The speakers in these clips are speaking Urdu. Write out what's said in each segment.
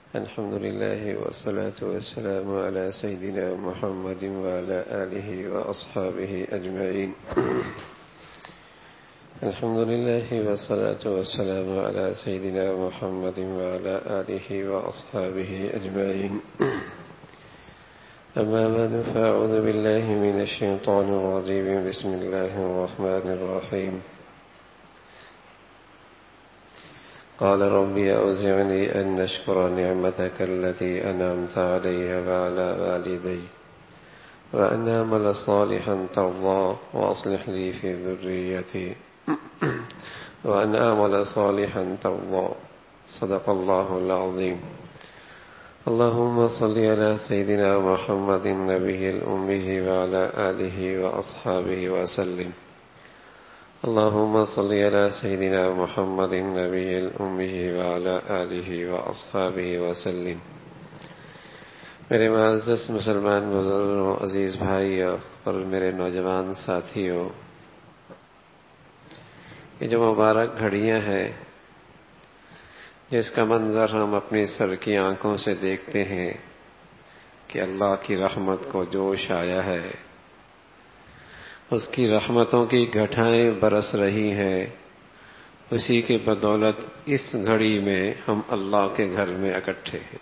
الحمد لله والصلاة والسلام على سيدنا محمد وعلى آله وأصحابه أجمعين. الحمد لله والصلاة والسلام على سيدنا محمد وعلى آله وأصحابه أجمعين. أما بعد فأعوذ بالله من الشيطان الرجيم. بسم الله الرحمن الرحيم. قال ربي أوزعني أن أشكر نعمتك التي أنعمت علي وعلى والدي وأن أعمل صالحا ترضاه وأصلح لي في ذريتي وأن أعمل صالحا ترضاه. صدق الله العظيم. اللهم صل على سيدنا محمد النبي الأمي وعلى آله وأصحابه وسلم. اللهم صل على سيدنا محمد النبي الأمي وعلى آله وأصحابه وسلم. میرے معزز مسلمان بزرگوں، عزیز بھائیوں اور میرے نوجوان ساتھیوں، یہ جو مبارک گھڑیاں ہیں جس کا منظر ہم اپنی سر کی آنکھوں سے دیکھتے ہیں کہ اللہ کی رحمت کو جوش آیا ہے، اس کی رحمتوں کی گھٹائیں برس رہی ہیں، اسی کی بدولت اس گھڑی میں ہم اللہ کے گھر میں اکٹھے ہیں۔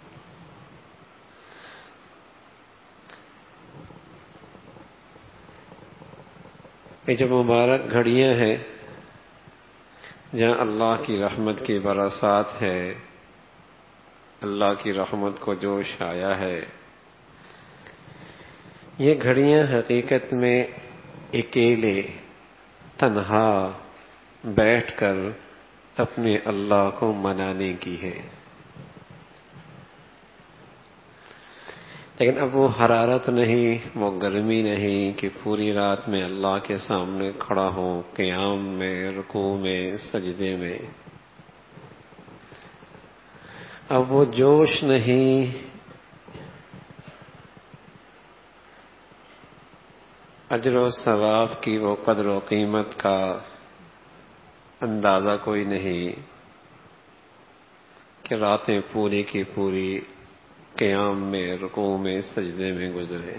یہ جو مبارک گھڑیاں ہیں جہاں اللہ کی رحمت کی برسات ہے، اللہ کی رحمت کو جوش آیا ہے، یہ گھڑیاں حقیقت میں اکیلے تنہا بیٹھ کر اپنے اللہ کو منانے کی ہے، لیکن اب وہ حرارت نہیں، وہ گرمی نہیں کہ پوری رات میں اللہ کے سامنے کھڑا ہو، قیام میں، رکوع میں، سجدے میں۔ اب وہ جوش نہیں، اجر و ثواب کی وہ قدر و قیمت کا اندازہ کوئی نہیں کہ راتیں پوری کی پوری قیام میں، رکوع میں، سجدے میں گزرے۔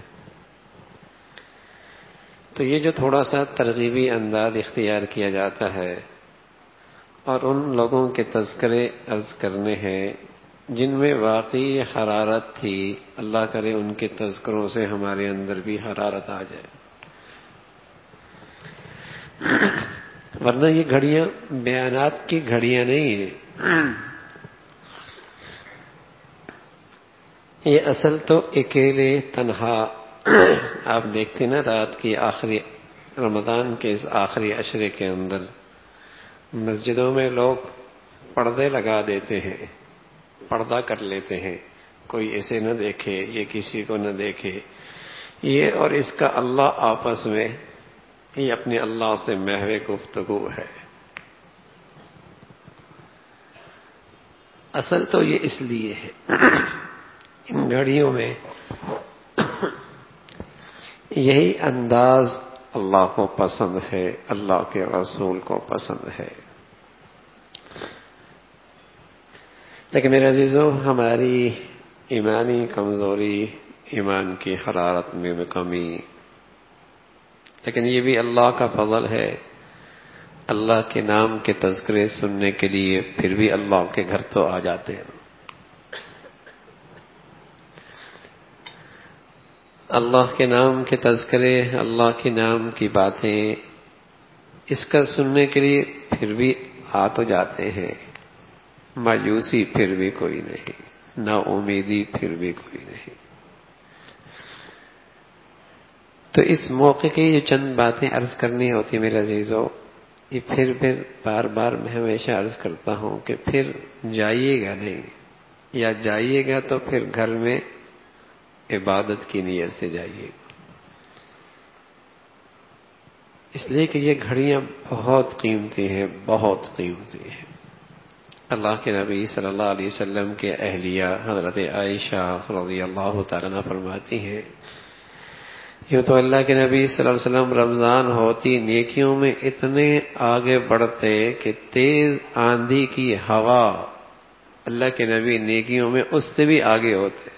تو یہ جو تھوڑا سا ترغیبی انداز اختیار کیا جاتا ہے اور ان لوگوں کے تذکرے عرض کرنے ہیں جن میں واقعی حرارت تھی، اللہ کرے ان کے تذکروں سے ہمارے اندر بھی حرارت آ جائے، ورنہ یہ گھڑیاں بیانات کی گھڑیاں نہیں ہیں، یہ اصل تو اکیلے تنہا آپ دیکھتے نا رات کی آخری رمضان کے اس آخری عشرے کے اندر مسجدوں میں لوگ پردے لگا دیتے ہیں، پردہ کر لیتے ہیں، کوئی ایسے نہ دیکھے، یہ کسی کو نہ دیکھے، یہ اور اس کا اللہ آپس میں یہ اپنے اللہ سے محو گفتگو ہے۔ اصل تو یہ اس لیے ہے، ان گھڑیوں میں یہی انداز اللہ کو پسند ہے، اللہ کے رسول کو پسند ہے۔ لیکن میرے عزیزوں، ہماری ایمانی کمزوری، ایمان کی حرارت میں کمی، لیکن یہ بھی اللہ کا فضل ہے، اللہ کے نام کے تذکرے سننے کے لیے پھر بھی اللہ کے گھر تو آ جاتے ہیں۔ اللہ کے نام کے تذکرے، اللہ کے نام کی باتیں، اس کا سننے کے لیے پھر بھی آ تو جاتے ہیں، مایوسی پھر بھی کوئی نہیں، نا امیدی پھر بھی کوئی نہیں۔ تو اس موقع کی جو چند باتیں عرض کرنی ہوتی میرے عزیزوں، یہ پھر بار بار میں ہمیشہ عرض کرتا ہوں کہ پھر جائیے گا نہیں، یا جائیے گا تو پھر گھر میں عبادت کی نیت سے جائیے گا، اس لیے کہ یہ گھڑیاں بہت قیمتی ہیں، بہت قیمتی ہیں۔ اللہ کے نبی صلی اللہ علیہ وسلم کے اہلیہ حضرت عائشہ رضی اللہ تعالیٰ عنہ فرماتی ہیں، یوں تو اللہ کے نبی صلی اللہ علیہ وسلم رمضان ہوتی نیکیوں میں اتنے آگے بڑھتے کہ تیز آندھی کی ہوا اللہ کے نبی نیکیوں میں اس سے بھی آگے ہوتے،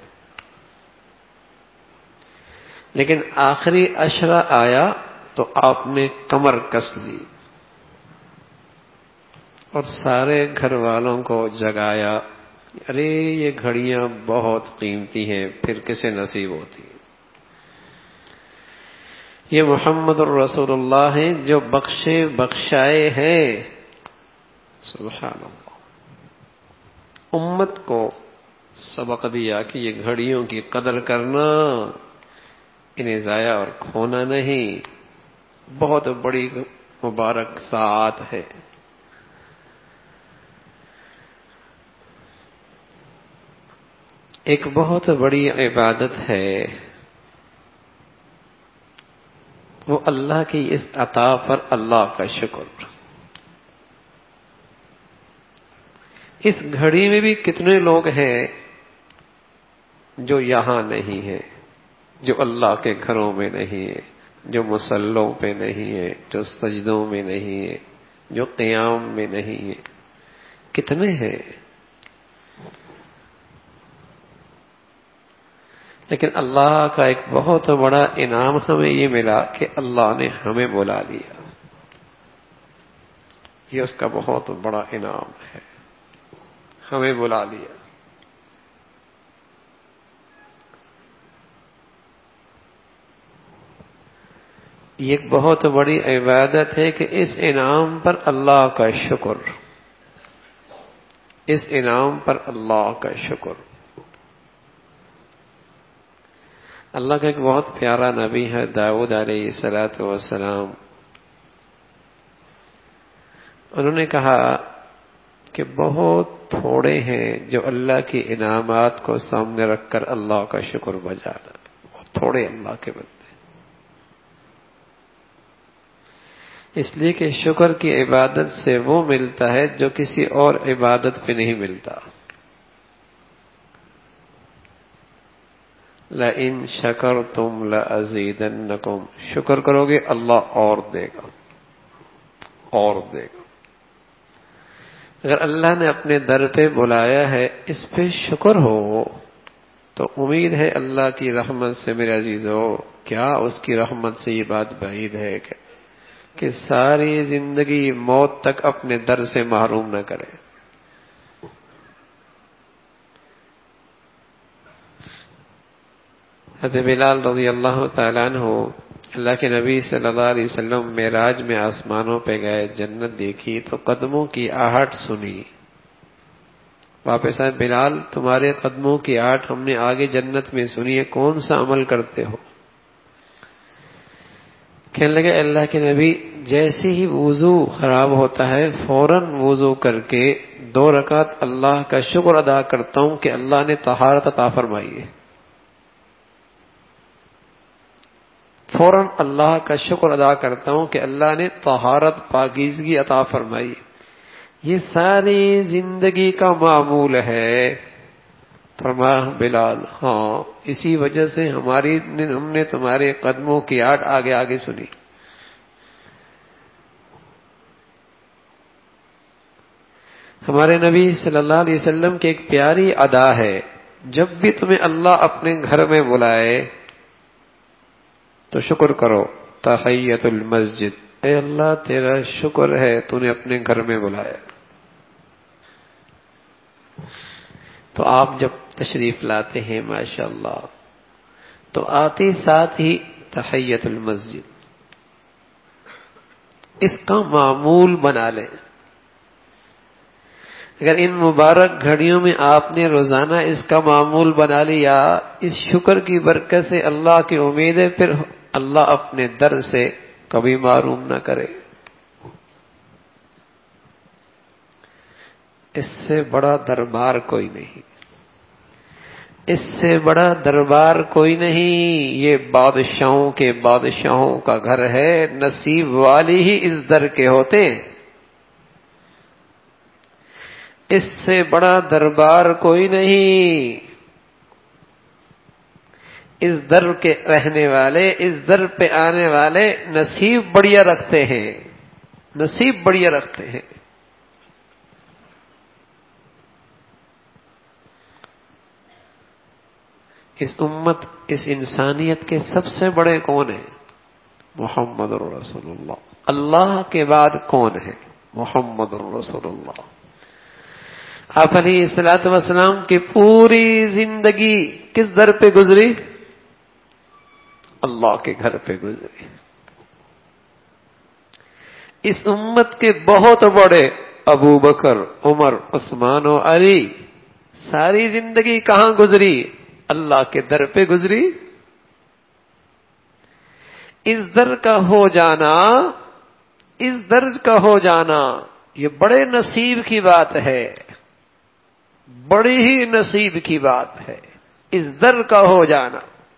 لیکن آخری عشرہ آیا تو آپ نے کمر کس لی اور سارے گھر والوں کو جگایا، ارے یہ گھڑیاں بہت قیمتی ہیں، پھر کسے نصیب ہوتی ہیں؟ یہ محمد الرسول اللہ ہیں جو بخشے بخشائے ہیں، سبحان اللہ۔ امت کو سبق دیا کہ یہ گھڑیوں کی قدر کرنا، انہیں ضائع اور کھونا نہیں، بہت بڑی مبارک ساعت ہے۔ ایک بہت بڑی عبادت ہے، وہ اللہ کی اس عطا پر اللہ کا شکر۔ اس گھڑی میں بھی کتنے لوگ ہیں جو یہاں نہیں ہیں، جو اللہ کے گھروں میں نہیں ہیں، جو مصلوں پہ نہیں ہیں، جو سجدوں میں نہیں ہیں، جو قیام میں نہیں ہیں، کتنے ہیں؟ لیکن اللہ کا ایک بہت بڑا انعام ہمیں یہ ملا کہ اللہ نے ہمیں بلا لیا، یہ اس کا بہت بڑا انعام ہے، ہمیں بلا لیا۔ یہ ایک بہت بڑی عبادت ہے کہ اس انعام پر اللہ کا شکر، اس انعام پر اللہ کا شکر۔ اللہ کا ایک بہت پیارا نبی ہے داؤد علیہ الصلوۃ والسلام، انہوں نے کہا کہ بہت تھوڑے ہیں جو اللہ کے انعامات کو سامنے رکھ کر اللہ کا شکر بجانا، بہت تھوڑے اللہ کے بندے، اس لیے کہ شکر کی عبادت سے وہ ملتا ہے جو کسی اور عبادت پہ نہیں ملتا۔ لَإِن شَكَرْتُمْ لَأَزِيدَنَّكُمْ، شکر کرو گے اللہ اور دے گا، اور دے گا۔ اگر اللہ نے اپنے در پہ بلایا ہے، اس پہ شکر ہو تو امید ہے اللہ کی رحمت سے۔ میرے عزیزو، کیا اس کی رحمت سے یہ بات بعید ہے کہ ساری زندگی موت تک اپنے در سے محروم نہ کرے؟ حضرت بلال رضی اللہ تعالیٰ عنہ، اللہ کے نبی صلی اللہ علیہ وسلم معراج میں آسمانوں پہ گئے، جنت دیکھی تو قدموں کی آہٹ سنی، واپس آئے، بلال تمہارے قدموں کی آہٹ ہم نے آگے جنت میں سنی ہے، کون سا عمل کرتے ہو؟ کہنے لگے اللہ کے نبی، جیسے ہی وضو خراب ہوتا ہے فوراً وضو کر کے 2 رکعت اللہ کا شکر ادا کرتا ہوں کہ اللہ نے طہارت عطا فرمائی ہے، فوراً اللہ کا شکر ادا کرتا ہوں کہ اللہ نے طہارت پاکیزگی عطا فرمائی۔ یہ ساری زندگی کا معمول ہے۔ فرمایا بلال، ہاں اسی وجہ سے ہم نے تمہارے قدموں کی آہٹ آگے آگے سنی۔ ہمارے نبی صلی اللہ علیہ وسلم کی ایک پیاری ادا ہے، جب بھی تمہیں اللہ اپنے گھر میں بلائے تو شکر کرو، تحیۃ المسجد، اے اللہ تیرا شکر ہے تو نے اپنے گھر میں بلایا۔ تو آپ جب تشریف لاتے ہیں ماشاءاللہ تو آتے ساتھ ہی تحیۃ المسجد، اس کا معمول بنا لیں۔ اگر ان مبارک گھڑیوں میں آپ نے روزانہ اس کا معمول بنا لیا، اس شکر کی برکت سے اللہ کی امید ہے پھر اللہ اپنے در سے کبھی محروم نہ کرے۔ اس سے بڑا دربار کوئی نہیں، اس سے بڑا دربار کوئی نہیں، یہ بادشاہوں کے بادشاہوں کا گھر ہے، نصیب والی ہی اس در کے ہوتے ہیں۔ اس سے بڑا دربار کوئی نہیں، اس در کے رہنے والے، اس در پہ آنے والے نصیب بڑھیا رکھتے ہیں، نصیب بڑھیا رکھتے ہیں۔ اس امت، اس انسانیت کے سب سے بڑے کون ہیں؟ محمد الرسول اللہ۔ اللہ کے بعد کون ہے؟ محمد الرسول اللہ۔ آپ علیہ الصلوۃ والسلام کی پوری زندگی کس در پہ گزری؟ اللہ کے گھر پہ گزری۔ اس امت کے بہت بڑے ابو بکر، عمر، عثمان و علی ساری زندگی کہاں گزری؟ اللہ کے در پہ گزری۔ اس در کا ہو جانا، اس درج کا ہو جانا، یہ بڑے نصیب کی بات ہے، بڑی ہی نصیب کی بات ہے، اس در کا ہو جانا۔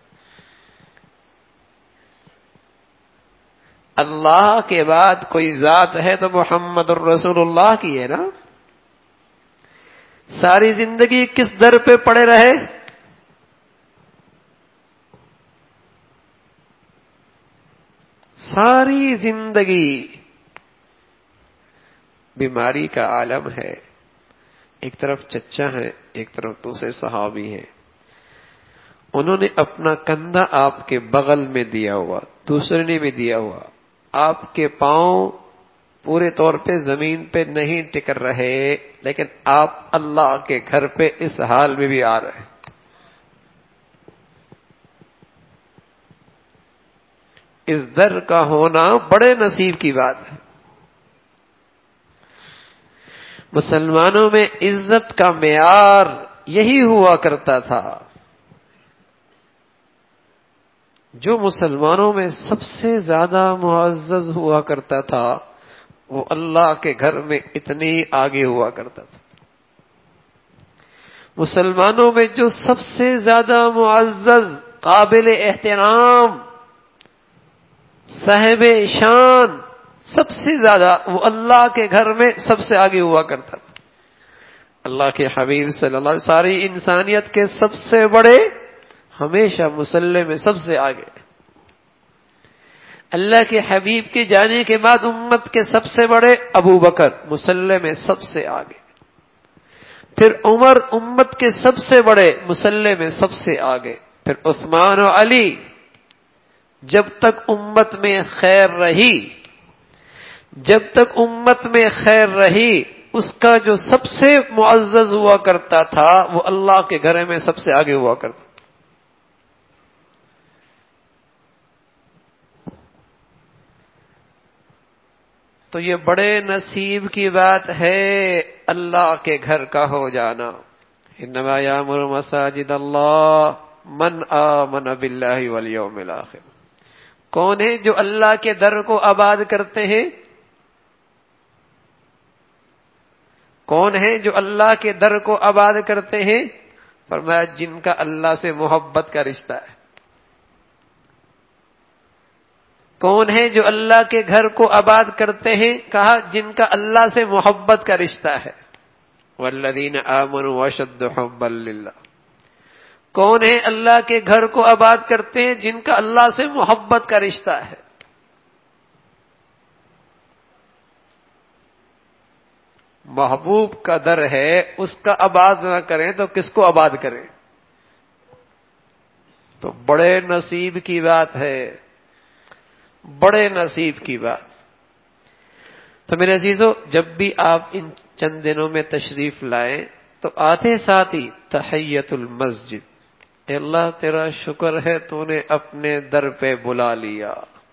اللہ کے بعد کوئی ذات ہے تو محمد الرسول اللہ کی ہے نا۔ ساری زندگی کس در پہ پڑے رہے؟ ساری زندگی بیماری کا عالم ہے، ایک طرف چچا ہے، ایک طرف دوسرے صحابی ہیں، انہوں نے اپنا کندھا آپ کے بغل میں دیا ہوا، دوسرے نے بھی دیا ہوا، آپ کے پاؤں پورے طور پہ زمین پہ نہیں ٹک رہے، لیکن آپ اللہ کے گھر پہ اس حال میں بھی آ رہے ہیں۔ اس در کا ہونا بڑے نصیب کی بات ہے۔ مسلمانوں میں عزت کا معیار یہی ہوا کرتا تھا، جو مسلمانوں میں سب سے زیادہ معزز ہوا کرتا تھا وہ اللہ کے گھر میں اتنی آگے ہوا کرتا تھا۔ مسلمانوں میں جو سب سے زیادہ معزز، قابل احترام، صاحب شان، سب سے زیادہ وہ اللہ کے گھر میں سب سے آگے ہوا کرتا تھا۔ اللہ کے حبیب صلی اللہ علیہ وسلم ساری انسانیت کے سب سے بڑے، ہمیشہ مصلی میں سب سے آگے۔ اللہ کے حبیب کے جانے کے بعد امت کے سب سے بڑے ابو بکر، مصلی میں سب سے آگے، پھر عمر امت کے سب سے بڑے، مصلی میں سب سے آگے، پھر عثمان و علی۔ جب تک امت میں خیر رہی، جب تک امت میں خیر رہی، اس کا جو سب سے معزز ہوا کرتا تھا وہ اللہ کے گھر میں سب سے آگے ہوا کرتا تھا۔ تو یہ بڑے نصیب کی بات ہے اللہ کے گھر کا ہو جانا۔ انما یامر مساجد اللہ من آمن باللہ والیوم الآخر۔ کون ہے جو اللہ کے در کو آباد کرتے ہیں؟ کون ہے جو اللہ کے در کو آباد کرتے ہیں؟ فرمایا جن کا اللہ سے محبت کا رشتہ ہے۔ کون ہے جو اللہ کے گھر کو آباد کرتے ہیں؟ کہا جن کا اللہ سے محبت کا رشتہ ہے۔ والذین آمنوا اشد حبا للہ۔ کون ہے اللہ کے گھر کو آباد کرتے ہیں؟ جن کا اللہ سے محبت کا رشتہ ہے۔ محبوب کا در ہے، اس کا آباد نہ کریں تو کس کو آباد کریں؟ تو بڑے نصیب کی بات ہے، بڑے نصیب کی بات۔ تو میرے عزیزو، جب بھی آپ ان چند دنوں میں تشریف لائیں تو آتے ساتھ ہی تحیت المسجد، اے اللہ تیرا شکر ہے تو نے اپنے در پہ بلا لیا۔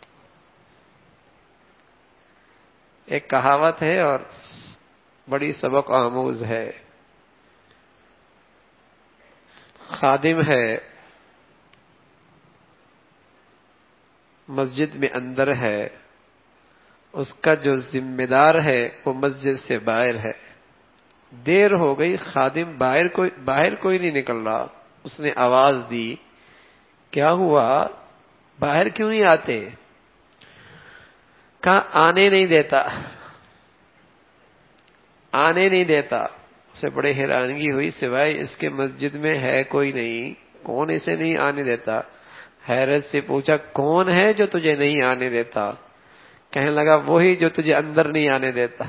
ایک کہاوت ہے اور بڑی سبق آموز ہے۔ خادم ہے، مسجد میں اندر ہے، اس کا جو ذمہ دار ہے وہ مسجد سے باہر ہے۔ دیر ہو گئی، خادم باہر کوئی نہیں نکل رہا، اس نے آواز دی، کیا ہوا باہر کیوں نہیں آتے؟ کہا آنے نہیں دیتا، آنے نہیں دیتا۔ اسے بڑے حیرانگی ہوئی، سوائے اس کے مسجد میں ہے کوئی نہیں، کون اسے نہیں آنے دیتا؟ حیرت سے پوچھا کون ہے جو تجھے نہیں آنے دیتا؟ کہنے لگا وہی جو تجھے اندر نہیں آنے دیتا۔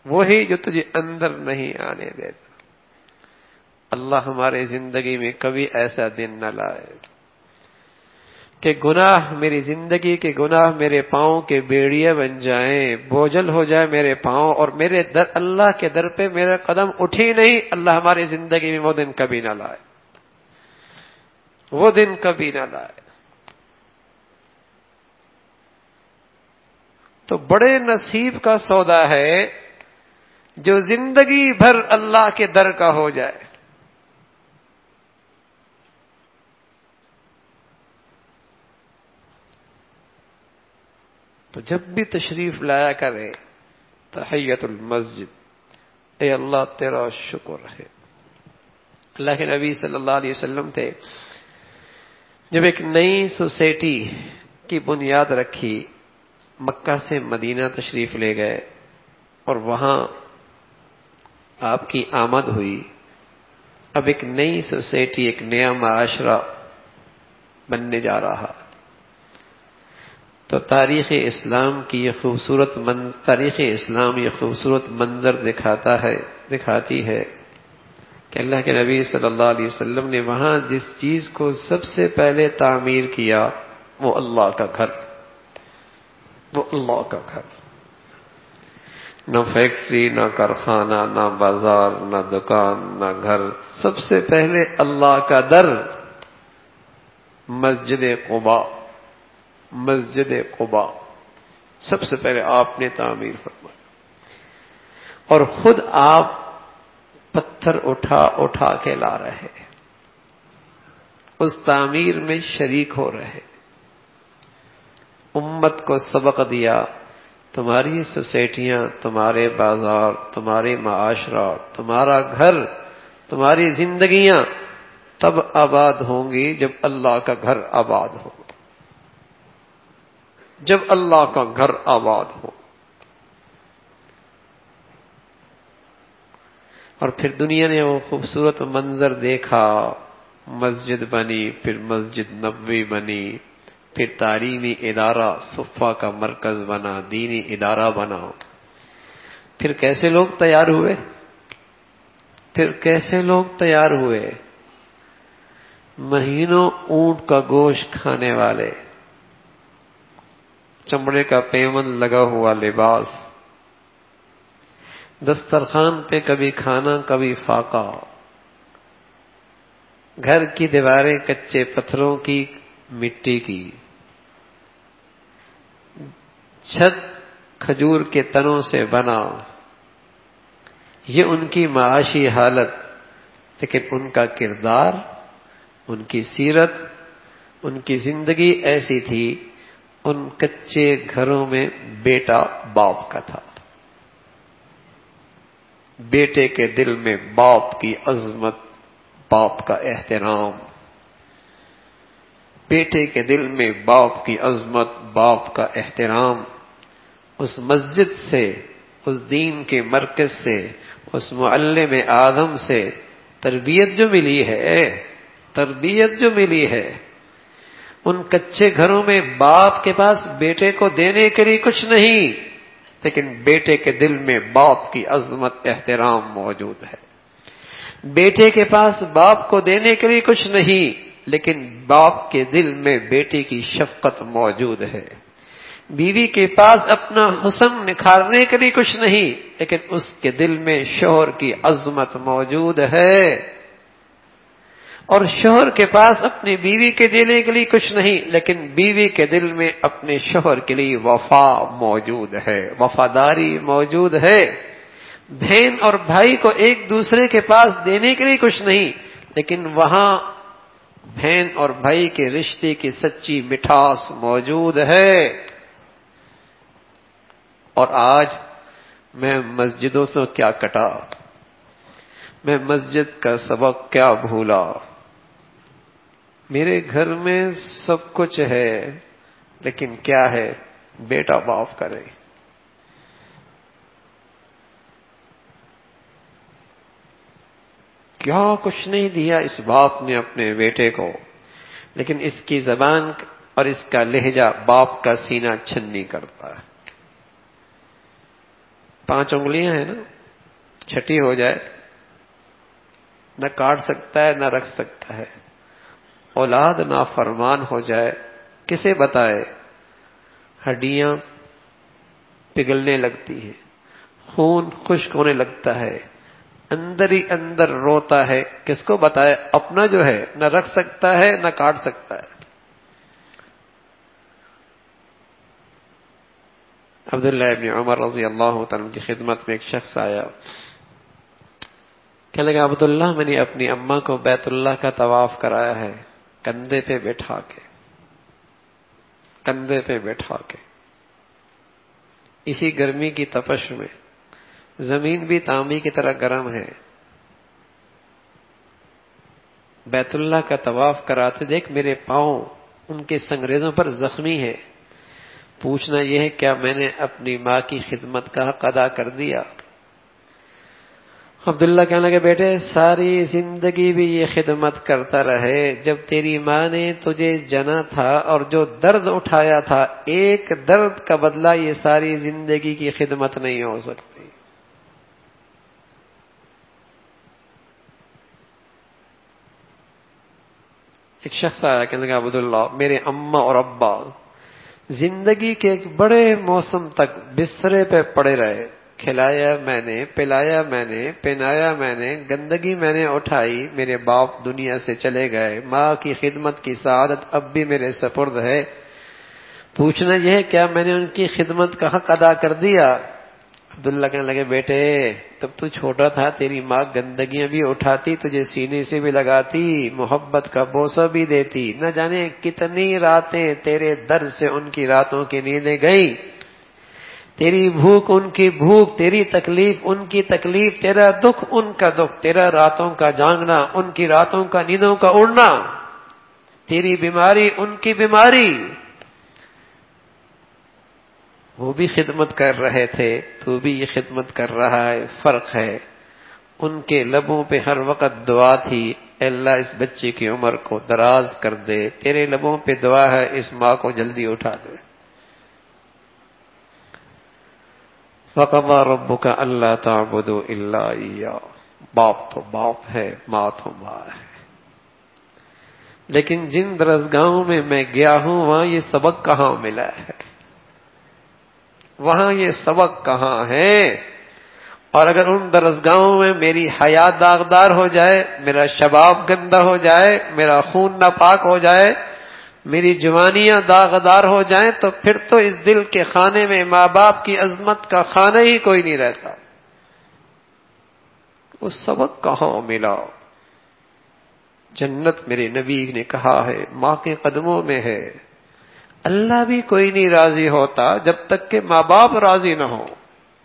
وہی جو تجھے اندر نہیں آنے دیتا۔ اللہ ہمارے زندگی میں کبھی ایسا دن نہ لائے کہ گناہ میری زندگی کے گناہ میرے پاؤں کے بیڑیے بن جائیں، بوجھل ہو جائے میرے پاؤں، اور میرے در اللہ کے در پہ میرا قدم اٹھی نہیں۔ اللہ ہماری زندگی میں وہ دن کبھی نہ لائے، وہ دن کبھی نہ لائے۔ تو بڑے نصیب کا سودا ہے جو زندگی بھر اللہ کے در کا ہو جائے۔ تو جب بھی تشریف لایا کرے تحیت المسجد، اے اللہ تیرا شکر ہے۔ اللہ کے نبی صلی اللہ علیہ وسلم تھے، جب ایک نئی سوسائٹی کی بنیاد رکھی، مکہ سے مدینہ تشریف لے گئے، اور وہاں آپ کی آمد ہوئی۔ اب ایک نئی سوسائٹی، ایک نیا معاشرہ بننے جا رہا۔ تو تاریخ اسلام کی یہ تاریخ اسلام یہ خوبصورت منظر دکھاتی ہے کہ اللہ کے نبی صلی اللہ علیہ وسلم نے وہاں جس چیز کو سب سے پہلے تعمیر کیا وہ اللہ کا گھر، وہ اللہ کا گھر۔ نہ فیکٹری، نہ کارخانہ، نہ بازار، نہ دکان، نہ گھر، سب سے پہلے اللہ کا در، مسجد قباء۔ مسجد قباء سب سے پہلے آپ نے تعمیر فرمایا، اور خود آپ پتھر اٹھا اٹھا کے لا رہے، اس تعمیر میں شریک ہو رہے، امت کو سبق دیا۔ تمہاری سوسائٹیاں، تمہارے بازار، تمہارے معاشرہ، تمہارا گھر، تمہاری زندگیاں تب آباد ہوں گی جب اللہ کا گھر آباد ہو، جب اللہ کا گھر آباد ہو۔ اور پھر دنیا نے وہ خوبصورت منظر دیکھا، مسجد بنی، پھر مسجد نبوی بنی، پھر تعلیمی ادارہ صفہ کا مرکز بنا، دینی ادارہ بنا۔ پھر کیسے لوگ تیار ہوئے؟ پھر کیسے لوگ تیار ہوئے؟ مہینوں اونٹ کا گوشت کھانے والے، چمڑے کا پیمن لگا ہوا لباس، دسترخوان پہ کبھی کھانا کبھی فاقہ، گھر کی دیواریں کچے پتھروں کی، مٹی کی، چھت کھجور کے تنوں سے بنا۔ یہ ان کی معاشی حالت، لیکن ان کا کردار، ان کی سیرت، ان کی زندگی ایسی تھی۔ ان کچے گھروں میں بیٹا باپ کا تھا، بیٹے کے دل میں باپ کی عظمت، باپ کا احترام، بیٹے کے دل میں باپ کی عظمت، باپ کا احترام۔ اس مسجد سے، اس دین کے مرکز سے، اس معلم اعظم سے تربیت جو ملی ہے، تربیت جو ملی ہے، ان کچے گھروں میں باپ کے پاس بیٹے کو دینے کے لیے کچھ نہیں، لیکن بیٹے کے دل میں باپ کی عظمت، احترام موجود ہے۔ بیٹے کے پاس باپ کو دینے کے لیے کچھ نہیں، لیکن باپ کے دل میں بیٹے کی شفقت موجود ہے۔ بیوی کے پاس اپنا حسن نکھارنے کے لیے کچھ نہیں، لیکن اس کے دل میں شوہر کی عظمت موجود ہے۔ اور شوہر کے پاس اپنی بیوی کے دینے کے لیے کچھ نہیں، لیکن بیوی کے دل میں اپنے شوہر کے لیے وفا موجود ہے، وفاداری موجود ہے۔ بہن اور بھائی کو ایک دوسرے کے پاس دینے کے لیے کچھ نہیں، لیکن وہاں بہن اور بھائی کے رشتے کی سچی مٹھاس موجود ہے۔ اور آج میں مسجدوں سے کیا کٹا، میں مسجد کا سبق کیا بھولا۔ میرے گھر میں سب کچھ ہے، لیکن کیا ہے؟ بیٹا باپ کرے۔ کیا کچھ نہیں دیا اس باپ نے اپنے بیٹے کو، لیکن اس کی زبان اور اس کا لہجہ باپ کا سینہ چھنی کرتا ہے۔ 5 انگلیاں ہیں نا، چھٹی ہو جائے نہ کاٹ سکتا ہے نہ رکھ سکتا ہے، اولاد نافرمان ہو جائے کسے بتائے؟ ہڈیاں پگھلنے لگتی ہیں، خون خشک ہونے لگتا ہے، اندر ہی اندر روتا ہے، کس کو بتائے؟ اپنا جو ہے نہ رکھ سکتا ہے نہ کاٹ سکتا ہے۔ عبداللہ ابن عمر رضی اللہ تعالیٰ کی خدمت میں ایک شخص آیا، کہنے لگا عبداللہ میں نے اپنی اماں کو بیت اللہ کا طواف کرایا ہے، کندھے پہ بٹھا کے، کندھے پہ بٹھا کے، اسی گرمی کی تپش میں، زمین بھی تانبی کی طرح گرم ہے، بیت اللہ کا طواف کراتے دیکھ میرے پاؤں ان کے سنگریزوں پر زخمی ہے، پوچھنا یہ ہے کیا میں نے اپنی ماں کی خدمت کا حق ادا کر دیا؟ عبداللہ کہنے لگے بیٹے ساری زندگی بھی یہ خدمت کرتا رہے، جب تیری ماں نے تجھے جنا تھا اور جو درد اٹھایا تھا، ایک درد کا بدلہ یہ ساری زندگی کی خدمت نہیں ہو سکتی۔ ایک شخص آیا کہنے لگا عبداللہ میرے اماں اور ابا زندگی کے ایک بڑے موسم تک بسترے پہ پڑے رہے، کھلایا میں نے، پلایا میں نے، پہنایا میں نے، گندگی میں نے اٹھائی، میرے باپ دنیا سے چلے گئے، ماں کی خدمت کی سعادت اب بھی میرے سپرد ہے، پوچھنا یہ ہے کیا میں نے ان کی خدمت کا حق ادا کر دیا؟ عبداللہ کہنے لگے بیٹے تب تو چھوٹا تھا تیری ماں گندگیاں بھی اٹھاتی، تجھے سینے سے بھی لگاتی، محبت کا بوسہ بھی دیتی، نہ جانے کتنی راتیں تیرے در سے ان کی راتوں کی نیندیں گئی، تیری بھوک ان کی بھوک، تیری تکلیف ان کی تکلیف، تیرا دکھ ان کا دکھ، تیرا راتوں کا جاگنا ان کی راتوں کا نیندوں کا اڑنا، تیری بیماری ان کی بیماری، وہ بھی خدمت کر رہے تھے تو بھی یہ خدمت کر رہا ہے، فرق ہے۔ ان کے لبوں پہ ہر وقت دعا تھی اے اللہ اس بچے کی عمر کو دراز کر دے، تیرے لبوں پہ دعا ہے اس ماں کو جلدی اٹھا دے۔ وَقَضَىٰ رَبُّكَ أَلَّا تَعْبُدُوا إِلَّا إِيَّاهُ، باپ تو باپ ہے، ماں تو ماں ہے، لیکن جن درسگاہوں میں میں گیا ہوں وہاں یہ سبق کہاں ملا ہے، وہاں یہ سبق کہاں ہے؟ اور اگر ان درسگاہوں میں میری حیات داغدار ہو جائے، میرا شباب گندا ہو جائے، میرا خون ناپاک ہو جائے، میری جوانیاں داغدار ہو جائیں، تو پھر تو اس دل کے خانے میں ماں باپ کی عظمت کا خانہ ہی کوئی نہیں رہتا۔ وہ سبق کہاں ملا؟ جنت میرے نبی نے کہا ہے ماں کے قدموں میں ہے، اللہ بھی کوئی نہیں راضی ہوتا جب تک کہ ماں باپ راضی نہ ہو،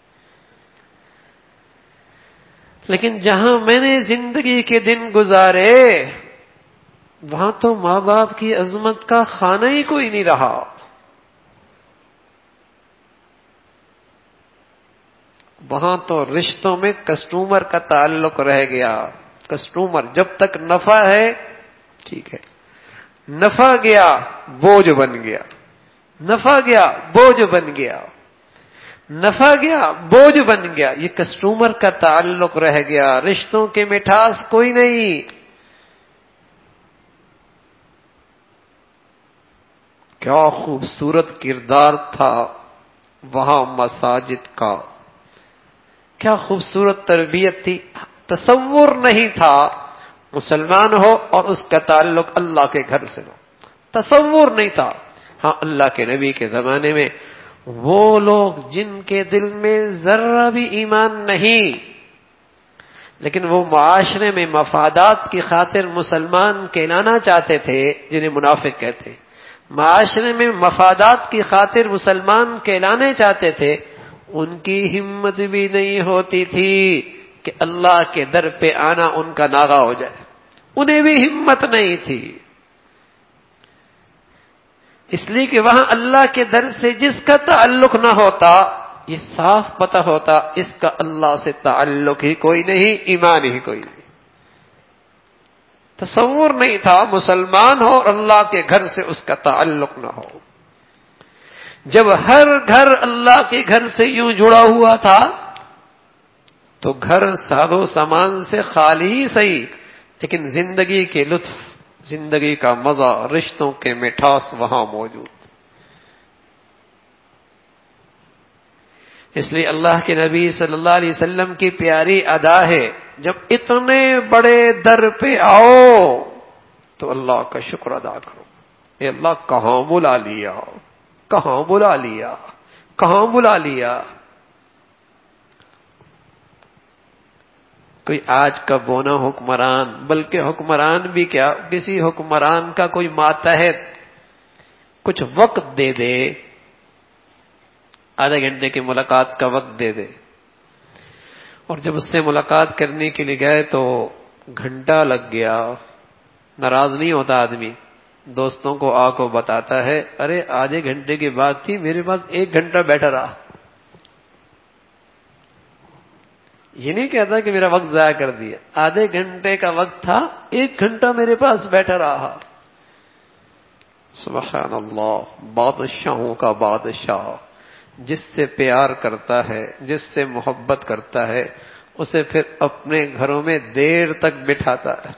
لیکن جہاں میں نے زندگی کے دن گزارے وہاں تو ماں باپ کی عظمت کا خانہ ہی کوئی نہیں رہا۔ وہاں تو رشتوں میں کسٹمر کا تعلق رہ گیا، کسٹمر جب تک نفع ہے ٹھیک ہے، نفع گیا بوجھ بن گیا، نفع گیا بوجھ بن گیا، نفع گیا بوجھ بن گیا، یہ کسٹمر کا تعلق رہ گیا، رشتوں کے مٹھاس کوئی نہیں۔ کیا خوبصورت کردار تھا وہاں مساجد کا، کیا خوبصورت تربیت تھی، تصور نہیں تھا مسلمان ہو اور اس کا تعلق اللہ کے گھر سے ہو، تصور نہیں تھا۔ ہاں اللہ کے نبی کے زمانے میں وہ لوگ جن کے دل میں ذرہ بھی ایمان نہیں، لیکن وہ معاشرے میں مفادات کی خاطر مسلمان کہلانا چاہتے تھے، جنہیں منافق کہتے، معاشرے میں مفادات کی خاطر مسلمان کہلانے چاہتے تھے، ان کی ہمت بھی نہیں ہوتی تھی کہ اللہ کے در پہ آنا ان کا ناغہ ہو جائے، انہیں بھی ہمت نہیں تھی، اس لیے کہ وہاں اللہ کے در سے جس کا تعلق نہ ہوتا یہ صاف پتہ ہوتا اس کا اللہ سے تعلق ہی کوئی نہیں، ایمان ہی کوئی نہیں۔ تصور نہیں تھا مسلمان ہو اور اللہ کے گھر سے اس کا تعلق نہ ہو۔ جب ہر گھر اللہ کے گھر سے یوں جڑا ہوا تھا تو گھر ساز و سامان سے خالی ہی صحیح، لیکن زندگی کے لطف، زندگی کا مزہ، رشتوں کے مٹھاس وہاں موجود۔ اس لیے اللہ کے نبی صلی اللہ علیہ وسلم کی پیاری ادا ہے، جب اتنے بڑے در پہ آؤ تو اللہ کا شکر ادا کرو۔ اے اللہ کہاں بلا لیا، کہاں بلا لیا، کہاں بلا لیا۔ کوئی آج کا بونا حکمران، بلکہ حکمران بھی کیا، کسی حکمران کا کوئی ماتحت کچھ وقت دے دے، آدھے گھنٹے کی ملاقات کا وقت دے دے، اور جب اس سے ملاقات کرنے کے لیے گئے تو گھنٹہ لگ گیا، ناراض نہیں ہوتا آدمی، دوستوں کو آ کو بتاتا ہے، ارے آدھے گھنٹے کی بات تھی، میرے پاس 1 گھنٹہ بیٹھا رہا۔ یہ نہیں کہتا کہ میرا وقت ضائع کر دیا، آدھے گھنٹے کا وقت تھا، 1 گھنٹہ میرے پاس بیٹھا رہا۔ سبحان اللہ، بادشاہوں کا بادشاہ جس سے پیار کرتا ہے، جس سے محبت کرتا ہے، اسے پھر اپنے گھروں میں دیر تک بٹھاتا ہے۔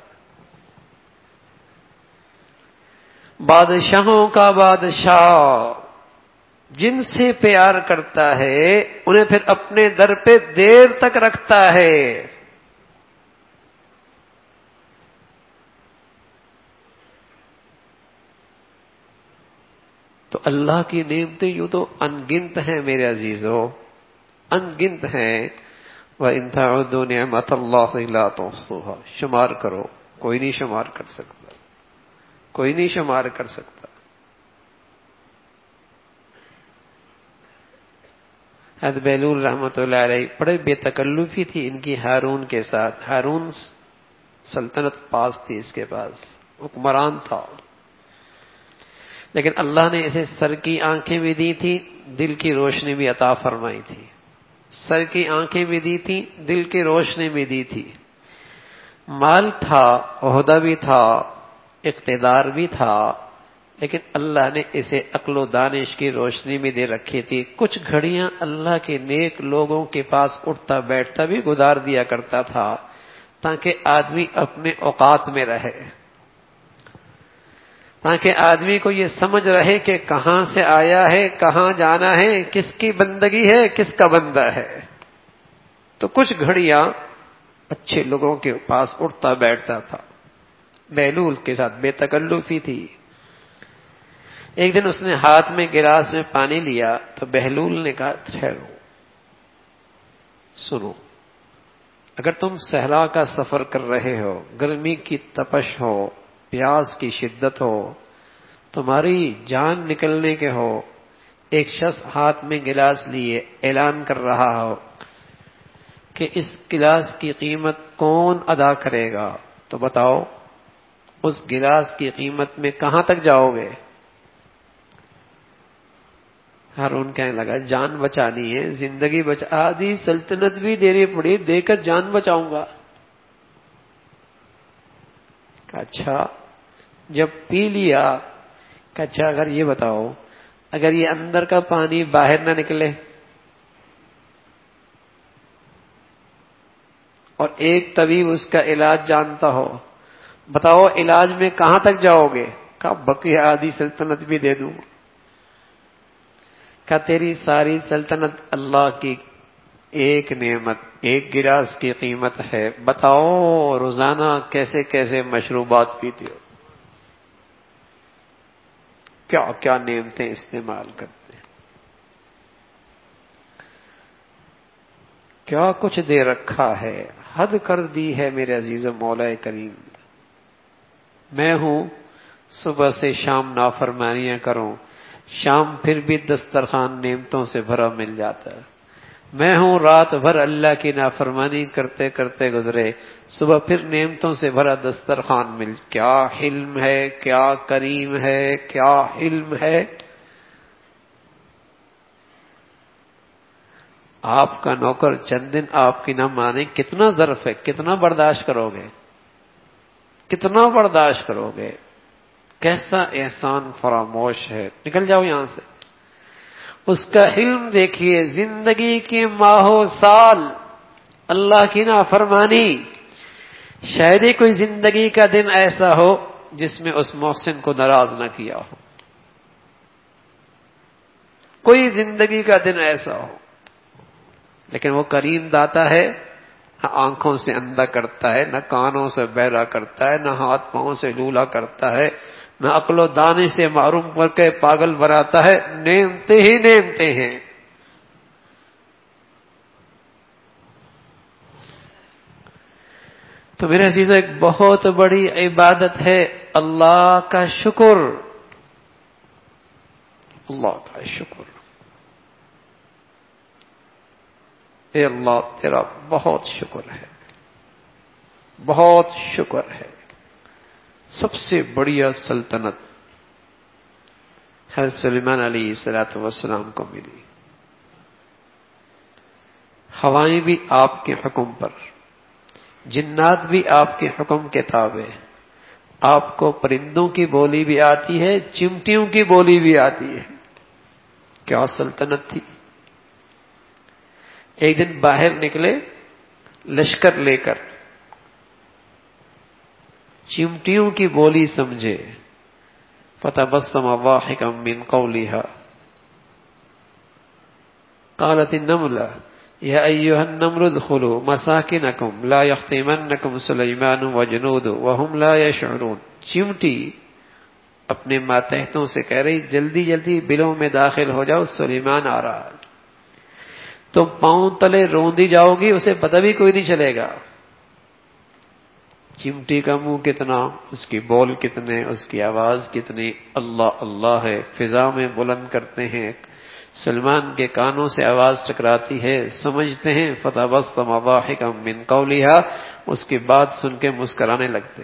بادشاہوں کا بادشاہ جن سے پیار کرتا ہے انہیں پھر اپنے در پہ دیر تک رکھتا ہے۔ تو اللہ کی نعمتیں یوں تو ان گنت ہیں میرے عزیزو، ان گنت ہیں۔ وَإِن تَعُدُّوا نِعْمَتَ اللَّهِ لَا تُحْصُوهَا، شمار کرو، کوئی نہیں شمار کر سکتا، کوئی نہیں شمار کر سکتا۔ حضرت بہلول رحمۃ اللہ علیہ بڑے بے تکلفی تھی ان کی ہارون کے ساتھ، ہارون سلطنت پاس تھی اس کے پاس، حکمران تھا، لیکن اللہ نے اسے سر کی آنکھیں بھی دی تھی، دل کی روشنی بھی عطا فرمائی تھی۔ سر کی آنکھیں بھی دی تھی، دل کی روشنی بھی دی تھی، مال تھا، عہدہ بھی تھا، اقتدار بھی تھا، لیکن اللہ نے اسے عقل و دانش کی روشنی بھی دے رکھی تھی۔ کچھ گھڑیاں اللہ کے نیک لوگوں کے پاس اٹھتا بیٹھتا بھی گزار دیا کرتا تھا تاکہ آدمی اپنے اوقات میں رہے، تاکہ آدمی کو یہ سمجھ رہے کہ کہاں سے آیا ہے، کہاں جانا ہے، کس کی بندگی ہے، کس کا بندہ ہے۔ تو کچھ گھڑیاں اچھے لوگوں کے پاس اٹھتا بیٹھتا تھا، بہلول کے ساتھ بے تکلفی تھی۔ ایک دن اس نے ہاتھ میں گلاس میں پانی لیا تو بہلول نے کہا ٹھہرو، سنو، اگر تم صحرا کا سفر کر رہے ہو، گرمی کی تپش ہو، پیاس کی شدت ہو، تمہاری جان نکلنے کے ہو، ایک شخص ہاتھ میں گلاس لیے اعلان کر رہا ہو کہ اس گلاس کی قیمت کون ادا کرے گا، تو بتاؤ اس گلاس کی قیمت میں کہاں تک جاؤ گے؟ ہارون کہنے لگا جان بچانی ہے، زندگی بچا، آدھی سلطنت بھی دینی پڑی، دے کر جان بچاؤں گا۔ کہ اچھا، جب پی لیا کہ اچھا اگر یہ بتاؤ، اگر یہ اندر کا پانی باہر نہ نکلے اور ایک طبیب اس کا علاج جانتا ہو، بتاؤ علاج میں کہاں تک جاؤ گے؟ کہ بقیہ آدھی سلطنت بھی دے دوں۔ کہ تیری ساری سلطنت اللہ کی ایک نعمت، ایک گلاس کی قیمت ہے، بتاؤ روزانہ کیسے کیسے مشروبات پیتے ہو، کیا کیا نعمتیں استعمال کرتے ہیں، کیا کچھ دے رکھا ہے، حد کر دی ہے میرے عزیز و مولا کریم۔ میں ہوں صبح سے شام نافرمانیاں کروں، شام پھر بھی دسترخوان نعمتوں سے بھرا مل جاتا ہے۔ میں ہوں رات بھر اللہ کی نافرمانی کرتے کرتے گزرے، صبح پھر نعمتوں سے بھرا دسترخوان مل۔ کیا حلم ہے، کیا کریم ہے، کیا حلم ہے۔ آپ کا نوکر چند دن آپ کی نہ مانے، کتنا ظرف ہے، کتنا برداشت کرو گے، کتنا برداشت کرو گے؟ کیسا احسان فراموش ہے، نکل جاؤ یہاں سے۔ اس کا حلم دیکھیے، زندگی کے ماہو سال اللہ کی نافرمانی. شاید ہی کوئی زندگی کا دن ایسا ہو جس میں اس محسن کو ناراض نہ کیا ہو. کوئی زندگی کا دن ایسا ہو. لیکن وہ کریم داتا ہے، نہ آنکھوں سے اندھا کرتا ہے، نہ کانوں سے بہرا کرتا ہے، نہ ہاتھ پاؤں سے لولا کرتا ہے، نہ عقل و دانش سے محروم کر کے پاگل بناتا ہے. نعمتیں ہی نعمتیں ہیں. تو میرے عزیزو، ایک بہت بڑی عبادت ہے اللہ کا شکر. اللہ کا شکر. اے اللہ تیرا بہت شکر ہے، بہت شکر ہے. سب سے بڑیا سلطنت حضرت سلیمان علیہ الصلوۃ والسلام کو ملی. ہوائیں بھی آپ کے حکم پر، جنات بھی آپ کے حکم کے تابع. آپ کو پرندوں کی بولی بھی آتی ہے، چمٹیوں کی بولی بھی آتی ہے. کیا سلطنت تھی. ایک دن باہر نکلے لشکر لے کر، چمٹیوں کی بولی سمجھے. فتبسم ضاحكا من قولها قالت النملة يا أيها النمل ادخلوا مساكنكم لا يحطمنكم سليمان وجنوده وهم لا يشعرون. چمٹی اپنے ماتحتوں سے کہہ رہی جلدی جلدی بلوں میں داخل ہو جاؤ، سلیمان آ رہا ہے. تم پاؤں تلے روندی جاؤ گی، اسے پتہ بھی کوئی نہیں چلے گا. چمٹی کا منہ کتنا، اس کی بول کتنے، اس کی آواز کتنی. اللہ اللہ ہے. فضا میں بلند کرتے ہیں، سلمان کے کانوں سے آواز ٹکراتی ہے، سمجھتے ہیں. فتبسم ضاحكا من قولها. اس کی بات سن کے مسکرانے لگتے.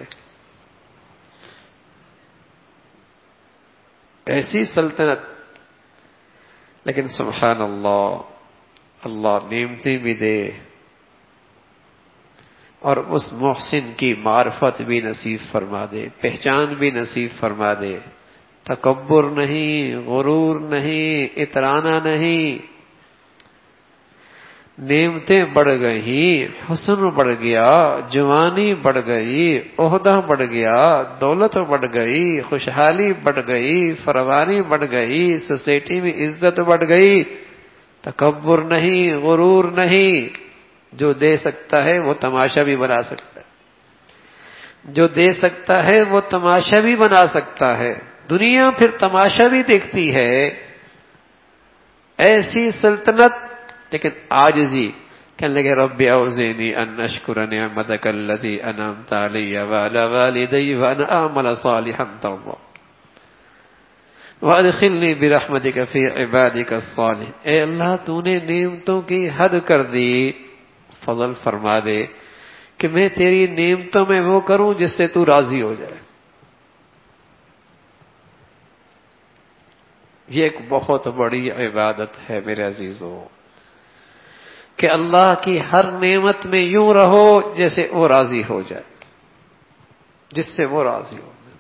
ایسی سلطنت. لیکن سبحان اللہ، اللہ نعمتیں بھی دے اور اس محسن کی معرفت بھی نصیب فرما دے، پہچان بھی نصیب فرما دے. تکبر نہیں، غرور نہیں، اترانا نہیں. نعمتیں بڑھ گئی، حسن بڑھ گیا، جوانی بڑھ گئی، عہدہ بڑھ گیا، دولت بڑھ گئی، خوشحالی بڑھ گئی، فروانی بڑھ گئی، سوسائٹی میں عزت بڑھ گئی. تکبر نہیں، غرور نہیں. جو دے سکتا ہے وہ تماشا بھی بنا سکتا ہے، جو دے سکتا ہے وہ تماشا بھی بنا سکتا ہے. دنیا پھر تماشا بھی دیکھتی ہے. ایسی سلطنت. لیکن عاجزی کہنے لگے رب اوزعنی ان اشکر نعمتک التی انعمت علی وعلی والدی وان اعمل صالحا ترضاه وادخلنی برحمتک فی عبادک الصالحین. اے اللہ تو نے نعمتوں کی حد کر دی، فضل فرما دے کہ میں تیری نعمتوں میں وہ کروں جس سے تو راضی ہو جائے. یہ ایک بہت بڑی عبادت ہے میرے عزیزوں، کہ اللہ کی ہر نعمت میں یوں رہو جیسے وہ راضی ہو جائے، جس سے وہ راضی ہو جائے.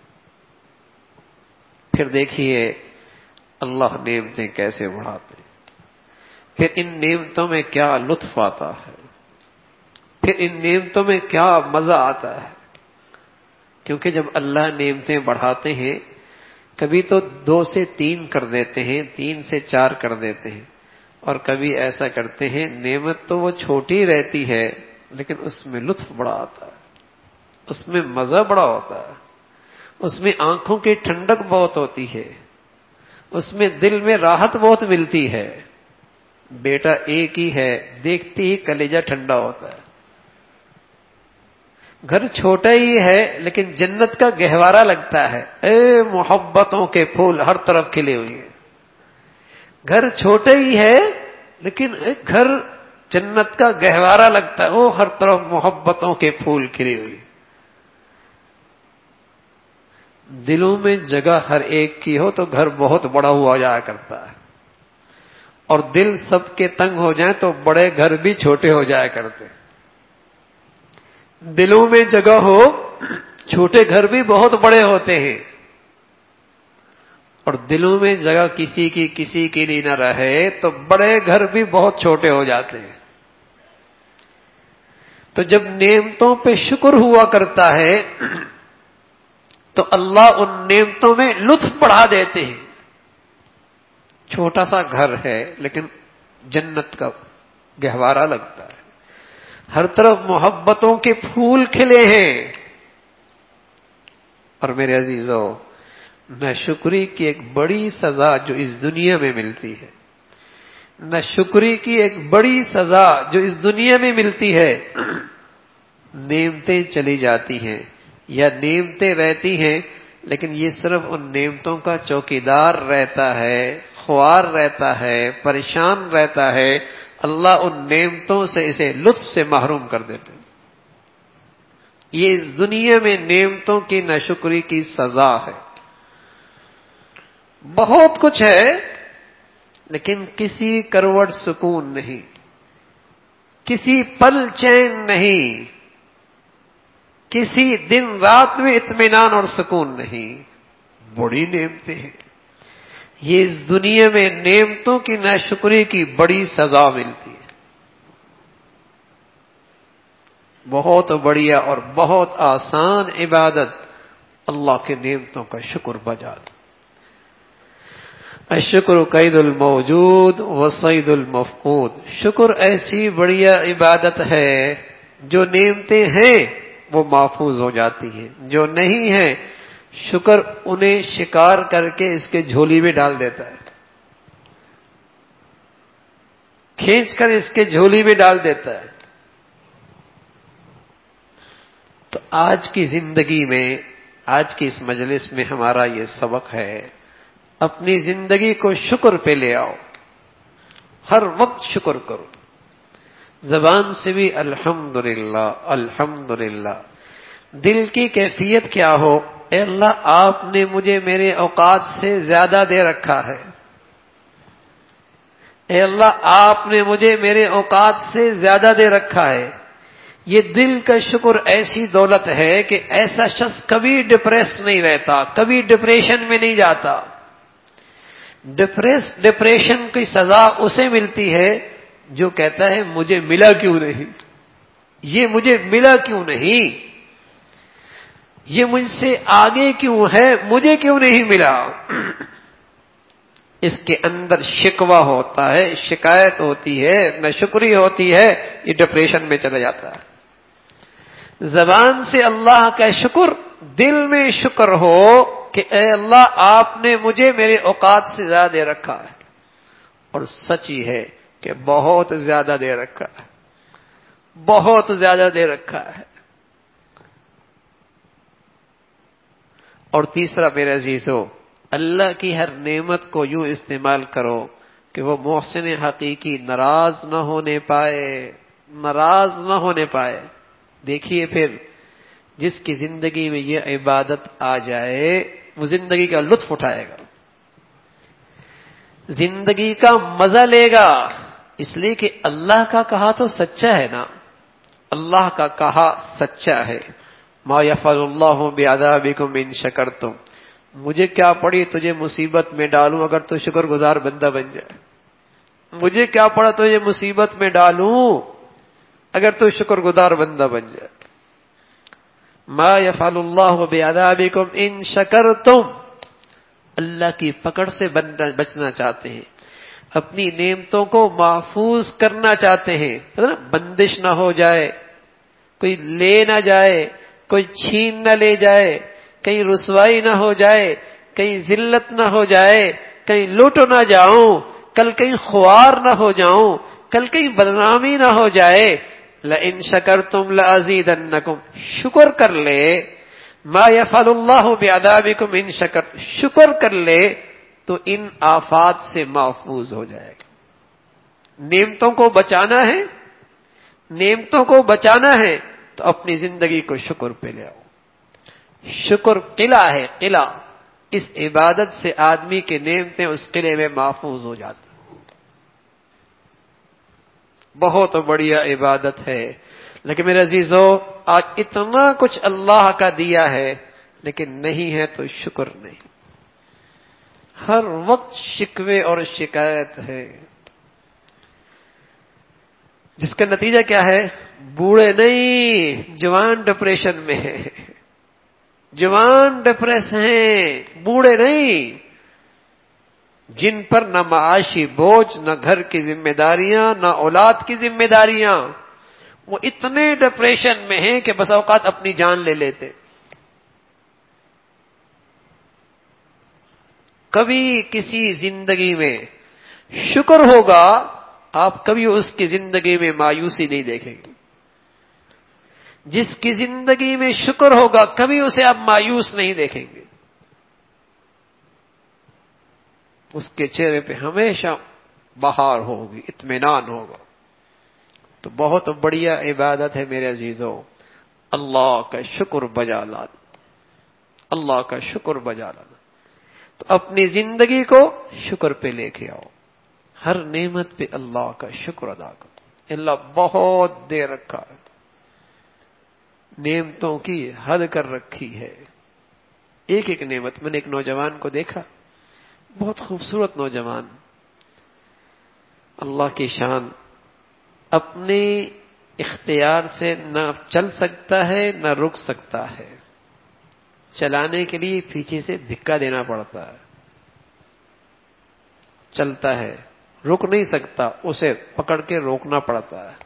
پھر دیکھیے اللہ نعمتیں کیسے بڑھاتے ہیں. پھر ان نعمتوں میں کیا لطف آتا ہے، پھر ان نعمتوں میں کیا مزہ آتا ہے. کیونکہ جب اللہ نعمتیں بڑھاتے ہیں، کبھی تو 2 سے 3 کر دیتے ہیں، 3 سے 4 کر دیتے ہیں، اور کبھی ایسا کرتے ہیں نعمت تو وہ چھوٹی رہتی ہے لیکن اس میں لطف بڑا آتا ہے، اس میں مزہ بڑا ہوتا ہے، اس میں آنکھوں کی ٹھنڈک بہت ہوتی ہے، اس میں دل میں راحت بہت ملتی ہے. بیٹا ایک ہی ہے، دیکھتے ہی کلیجہ ٹھنڈا ہوتا ہے. گھر چھوٹا ہی ہے لیکن جنت کا گہوارہ لگتا ہے. اے محبتوں کے پھول ہر طرف کھلے ہوئے ہیں. گھر چھوٹا ہی ہے لیکن گھر جنت کا گہوارہ لگتا ہے، وہ ہر طرف محبتوں کے پھول کھلے ہوئے. دلوں میں جگہ ہر ایک کی ہو تو گھر بہت بڑا ہوا جایا کرتا ہے، اور دل سب کے تنگ ہو جائیں تو بڑے گھر بھی چھوٹے ہو جایا کرتے. دلوں میں جگہ ہو، چھوٹے گھر بھی بہت بڑے ہوتے ہیں، اور دلوں میں جگہ کسی کی لیے نہ رہے تو بڑے گھر بھی بہت چھوٹے ہو جاتے ہیں. تو جب نعمتوں پہ شکر ہوا کرتا ہے تو اللہ ان نعمتوں میں لطف بڑھا دیتے ہیں. چھوٹا سا گھر ہے لیکن جنت کا گہوارہ لگتا ہے. ہر طرف محبتوں کے پھول کھلے ہیں. اور میرے عزیزو، ناشکری کی ایک بڑی سزا جو اس دنیا میں ملتی ہے، ناشکری کی ایک بڑی سزا جو اس دنیا میں ملتی ہے، نعمتیں چلی جاتی ہیں یا نعمتیں رہتی ہیں لیکن یہ صرف ان نعمتوں کا چوکیدار رہتا ہے، خوار رہتا ہے، پریشان رہتا ہے. اللہ ان نعمتوں سے اسے لطف سے محروم کر دیتے ہیں. یہ اس دنیا میں نعمتوں کی ناشکری کی سزا ہے. بہت کچھ ہے لیکن کسی کروٹ سکون نہیں، کسی پل چین نہیں، کسی دن رات میں اطمینان اور سکون نہیں. بڑی نعمتیں ہیں. یہ اس دنیا میں نعمتوں کی ناشکری کی بڑی سزا ملتی ہے. بہت بڑھیا اور بہت آسان عبادت اللہ کے نعمتوں کا شکر بجا دو. الشکر قید الموجود وصید المفقود. شکر ایسی بڑھیا عبادت ہے جو نعمتیں ہیں وہ محفوظ ہو جاتی ہیں، جو نہیں ہیں شکر انہیں شکار کر کے اس کے جھولی میں ڈال دیتا ہے، کھینچ کر اس کے جھولی میں ڈال دیتا ہے. تو آج کی زندگی میں، آج کی اس مجلس میں ہمارا یہ سبق ہے، اپنی زندگی کو شکر پہ لے آؤ. ہر وقت شکر کرو. زبان سے بھی الحمدللہ الحمدللہ. دل کی کیفیت کیا ہو، اے اللہ آپ نے مجھے میرے اوقات سے زیادہ دے رکھا ہے. اے اللہ آپ نے مجھے میرے اوقات سے زیادہ دے رکھا ہے. یہ دل کا شکر ایسی دولت ہے کہ ایسا شخص کبھی ڈپریس نہیں رہتا، کبھی ڈپریشن میں نہیں جاتا. ڈپریشن کی سزا اسے ملتی ہے جو کہتا ہے مجھے ملا کیوں نہیں، یہ مجھے ملا کیوں نہیں، یہ مجھ سے آگے کیوں ہے، مجھے کیوں نہیں ملا. اس کے اندر شکوہ ہوتا ہے، شکایت ہوتی ہے، ناشکری ہوتی ہے، یہ ڈپریشن میں چلا جاتا ہے. زبان سے اللہ کا شکر، دل میں شکر ہو کہ اے اللہ آپ نے مجھے میرے اوقات سے زیادہ دے رکھا ہے. اور سچ ہی ہے کہ بہت زیادہ دے رکھا ہے، بہت زیادہ دے رکھا ہے. اور تیسرا میرے عزیزو، اللہ کی ہر نعمت کو یوں استعمال کرو کہ وہ محسن حقیقی ناراض نہ ہونے پائے، ناراض نہ ہونے پائے. دیکھیے پھر جس کی زندگی میں یہ عبادت آ جائے وہ زندگی کا لطف اٹھائے گا، زندگی کا مزہ لے گا. اس لیے کہ اللہ کا کہا تو سچا ہے نا، اللہ کا کہا سچا ہے. ما یفعل اللہ بعذابکم ان شکرتم. مجھے کیا پڑی تجھے مصیبت میں ڈالوں اگر تو شکر گزار بندہ بن جائے. مجھے کیا پڑا تجھے مصیبت میں ڈالوں اگر تو شکر گزار بندہ بن جائے. ما یفعل اللہ بعذابکم ان شکرتم. اللہ کی پکڑ سے بچنا چاہتے ہیں، اپنی نعمتوں کو محفوظ کرنا چاہتے ہیں، بندش نہ ہو جائے، کوئی لے نہ جائے، کوئی چھین نہ لے جائے، کہیں رسوائی نہ ہو جائے، کہیں ذلت نہ ہو جائے، کہیں لوٹ نہ جاؤں، کل کہیں خوار نہ ہو جاؤں، کل کہیں بدنامی نہ ہو جائے. لئن شکرتم لازیدنکم. شکر کر لے. ما یفعل اللہ بعذابکم ان شکرتم. شکر کر لے تو ان آفات سے محفوظ ہو جائے گا. نعمتوں کو بچانا ہے، نعمتوں کو بچانا ہے تو اپنی زندگی کو شکر پہ لے آؤ. شکر قلعہ ہے، قلعہ. اس عبادت سے آدمی کے نعمتیں اس قلعے میں محفوظ ہو جاتی. بہت بڑھیا عبادت ہے. لیکن میرے عزیزو آج اتنا کچھ اللہ کا دیا ہے لیکن نہیں ہے تو شکر نہیں. ہر وقت شکوے اور شکایت ہے، جس کا نتیجہ کیا ہے؟ بوڑھے نہیں، جوان ڈپریشن میں ہیں، جوان ڈپریس ہیں، بوڑھے نہیں، جن پر نہ معاشی بوجھ، نہ گھر کی ذمہ داریاں، نہ اولاد کی ذمہ داریاں، وہ اتنے ڈپریشن میں ہیں کہ بس اوقات اپنی جان لے لیتے۔ کبھی کسی زندگی میں شکر ہوگا، آپ کبھی اس کی زندگی میں مایوسی نہیں دیکھیں گے۔ جس کی زندگی میں شکر ہوگا کبھی اسے آپ مایوس نہیں دیکھیں گے، اس کے چہرے پہ ہمیشہ بہار ہوگی، اطمینان ہوگا۔ تو بہت بڑھیا عبادت ہے میرے عزیزوں، اللہ کا شکر بجا لانا، اللہ کا شکر بجا لانا۔ تو اپنی زندگی کو شکر پہ لے کے آؤ، ہر نعمت پہ اللہ کا شکر ادا کرو۔ اللہ بہت دے رکھا ہے، نعمتوں کی حد کر رکھی ہے۔ ایک ایک نعمت، میں نے ایک نوجوان کو دیکھا، بہت خوبصورت نوجوان، اللہ کی شان، اپنے اختیار سے نہ چل سکتا ہے نہ رک سکتا ہے، چلانے کے لیے پیچھے سے دھکا دینا پڑتا ہے، چلتا ہے، رک نہیں سکتا، اسے پکڑ کے روکنا پڑتا ہے۔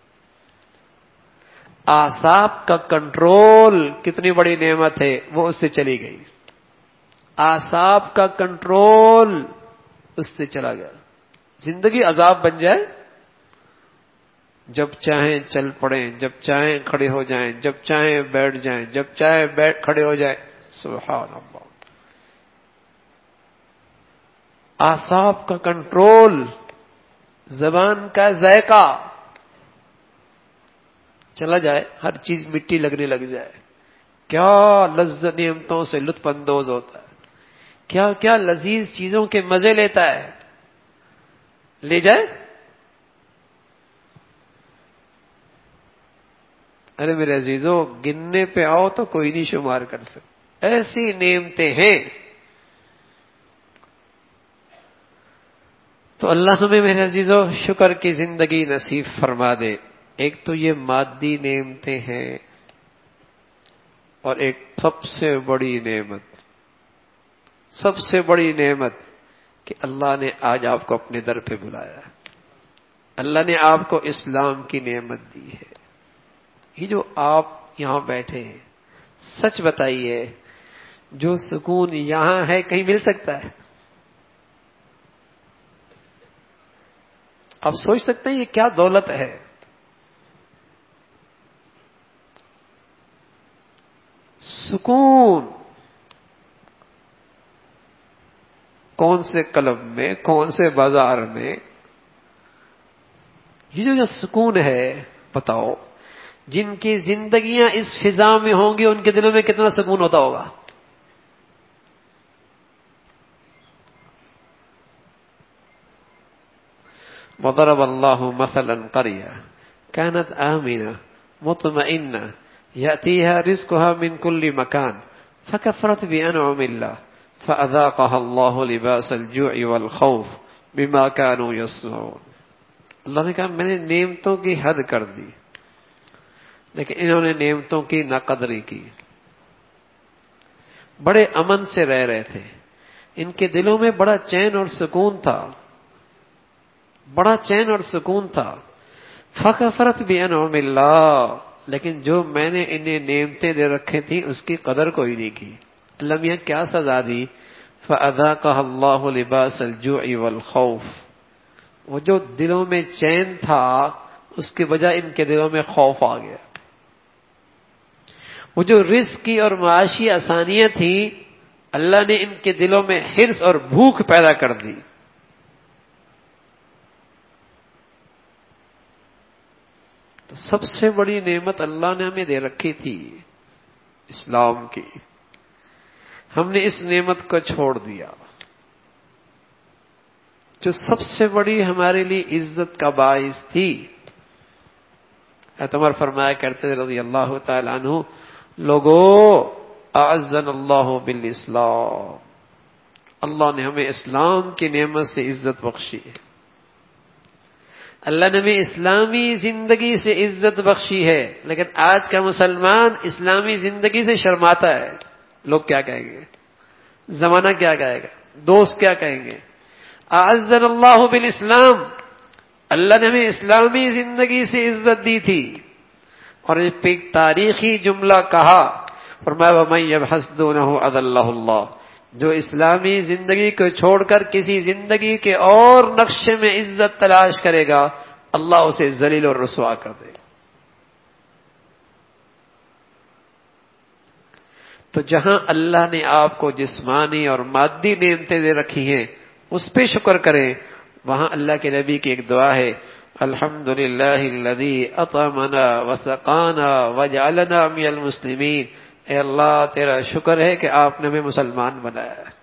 اعصاب کا کنٹرول کتنی بڑی نعمت ہے، وہ اس سے چلی گئی۔ اعصاب کا کنٹرول اس سے چلا گیا۔ زندگی عذاب بن جائے، جب چاہیں چل پڑیں، جب چاہیں کھڑے ہو جائیں، جب چاہیں بیٹھ جائیں، جب چاہیں کھڑے ہو جائیں، سبحان اللہ۔ اعصاب کا کنٹرول، زبان کا ذائقہ چلا جائے، ہر چیز مٹی لگنے لگ جائے، کیا لذت نعمتوں سے لطف اندوز ہوتا ہے، کیا کیا لذیذ چیزوں کے مزے لیتا ہے، لے جائے۔ ارے میرے عزیزو، گننے پہ آؤ تو کوئی نہیں شمار کر سکتا، ایسی نعمتیں ہیں۔ تو اللہ ہمیں میرے عزیزو شکر کی زندگی نصیب فرما دے۔ ایک تو یہ مادی نعمتیں ہیں، اور ایک سب سے بڑی نعمت، سب سے بڑی نعمت کہ اللہ نے آج آپ کو اپنے در پہ بلایا ہے، اللہ نے آپ کو اسلام کی نعمت دی ہے۔ یہ جو آپ یہاں بیٹھے ہیں، سچ بتائیے، جو سکون یہاں ہے کہیں مل سکتا ہے؟ آپ سوچ سکتے ہیں یہ کیا دولت ہے؟ سکون کون سے کلب میں، کون سے بازار میں؟ یہ جو سکون ہے، بتاؤ، جن کی زندگیاں اس فضا میں ہوں گی ان کے دلوں میں کتنا سکون ہوتا ہوگا۔ وضرب اللہ مثلا قرية كانت آمنة مطمئنة يأتيها رزقها من كل مكان فكفرت بأنعم الله فأذاقها الله لباس الجوع والخوف بما كانوا يصنعون۔ اللہ نے کہا میں نے نعمتوں کی حد کر دی، لیکن انہوں نے نعمتوں کی ناقدری کی، بڑے امن سے رہ رہے تھے، ان کے دلوں میں بڑا چین اور سکون تھا، بڑا چین اور سکون تھا۔ فکفرت بانعم اللہ، لیکن جو میں نے انہیں نعمتیں دے رکھی تھیں اس کی قدر کوئی نہیں کی۔ اللہ میاں کیا سزا دی؟ فاذاقها اللہ لباس الجوع والخوف، وہ جو دلوں میں چین تھا اس کے بجائے ان کے دلوں میں خوف آ گیا۔ وہ جو رزق کی اور معاشی آسانیاں تھیں، اللہ نے ان کے دلوں میں حرص اور بھوک پیدا کر دی۔ تو سب سے بڑی نعمت اللہ نے ہمیں دے رکھی تھی اسلام کی، ہم نے اس نعمت کو چھوڑ دیا، جو سب سے بڑی ہمارے لیے عزت کا باعث تھی۔ عمر فرمایا کرتے تھے رضی اللہ تعالی عنہ، لوگو اعزنا اللہ بالاسلام، اللہ نے ہمیں اسلام کی نعمت سے عزت بخشی ہے۔ اللہ نے بھی اسلامی زندگی سے عزت بخشی ہے، لیکن آج کا مسلمان اسلامی زندگی سے شرماتا ہے۔ لوگ کیا کہیں گے، زمانہ کیا کہے گا، دوست کیا کہیں گے۔ اعزنا اللہ بالاسلام، اللہ نے ہمیں اسلامی زندگی سے عزت دی تھی، اور اس پہ ایک تاریخی جملہ کہا، فرمایا وَمَن يَبْحَثْ دُونَهُ أَذَلَّهُ اللَّهُ، جو اسلامی زندگی کو چھوڑ کر کسی زندگی کے اور نقشے میں عزت تلاش کرے گا، اللہ اسے ذلیل اور رسوا کر دے گا۔ تو جہاں اللہ نے آپ کو جسمانی اور مادی نعمتیں دے رکھی ہیں اس پہ شکر کریں، وہاں اللہ کے نبی کی ایک دعا ہے، الحمدللہ الذی اطعمنا وسقانا وجعلنا من المسلمین، اے اللہ تیرا شکر ہے کہ آپ نے ہمیں مسلمان بنایا ہے،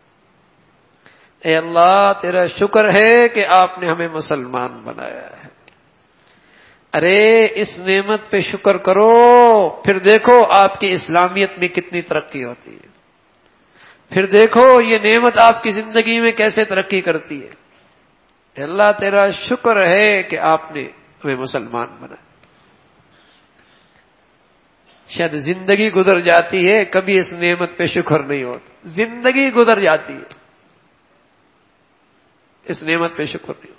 اے اللہ تیرا شکر ہے کہ آپ نے ہمیں مسلمان بنایا ہے۔ ارے اس نعمت پہ شکر کرو، پھر دیکھو آپ کی اسلامیت میں کتنی ترقی ہوتی ہے، پھر دیکھو یہ نعمت آپ کی زندگی میں کیسے ترقی کرتی ہے۔ اللہ تیرا شکر ہے کہ آپ نے ہمیں مسلمان بنایا۔ شاید زندگی گزر جاتی ہے، کبھی اس نعمت پہ شکر نہیں ہوتا، زندگی گزر جاتی ہے، اس نعمت پہ شکر نہیں ہوتا۔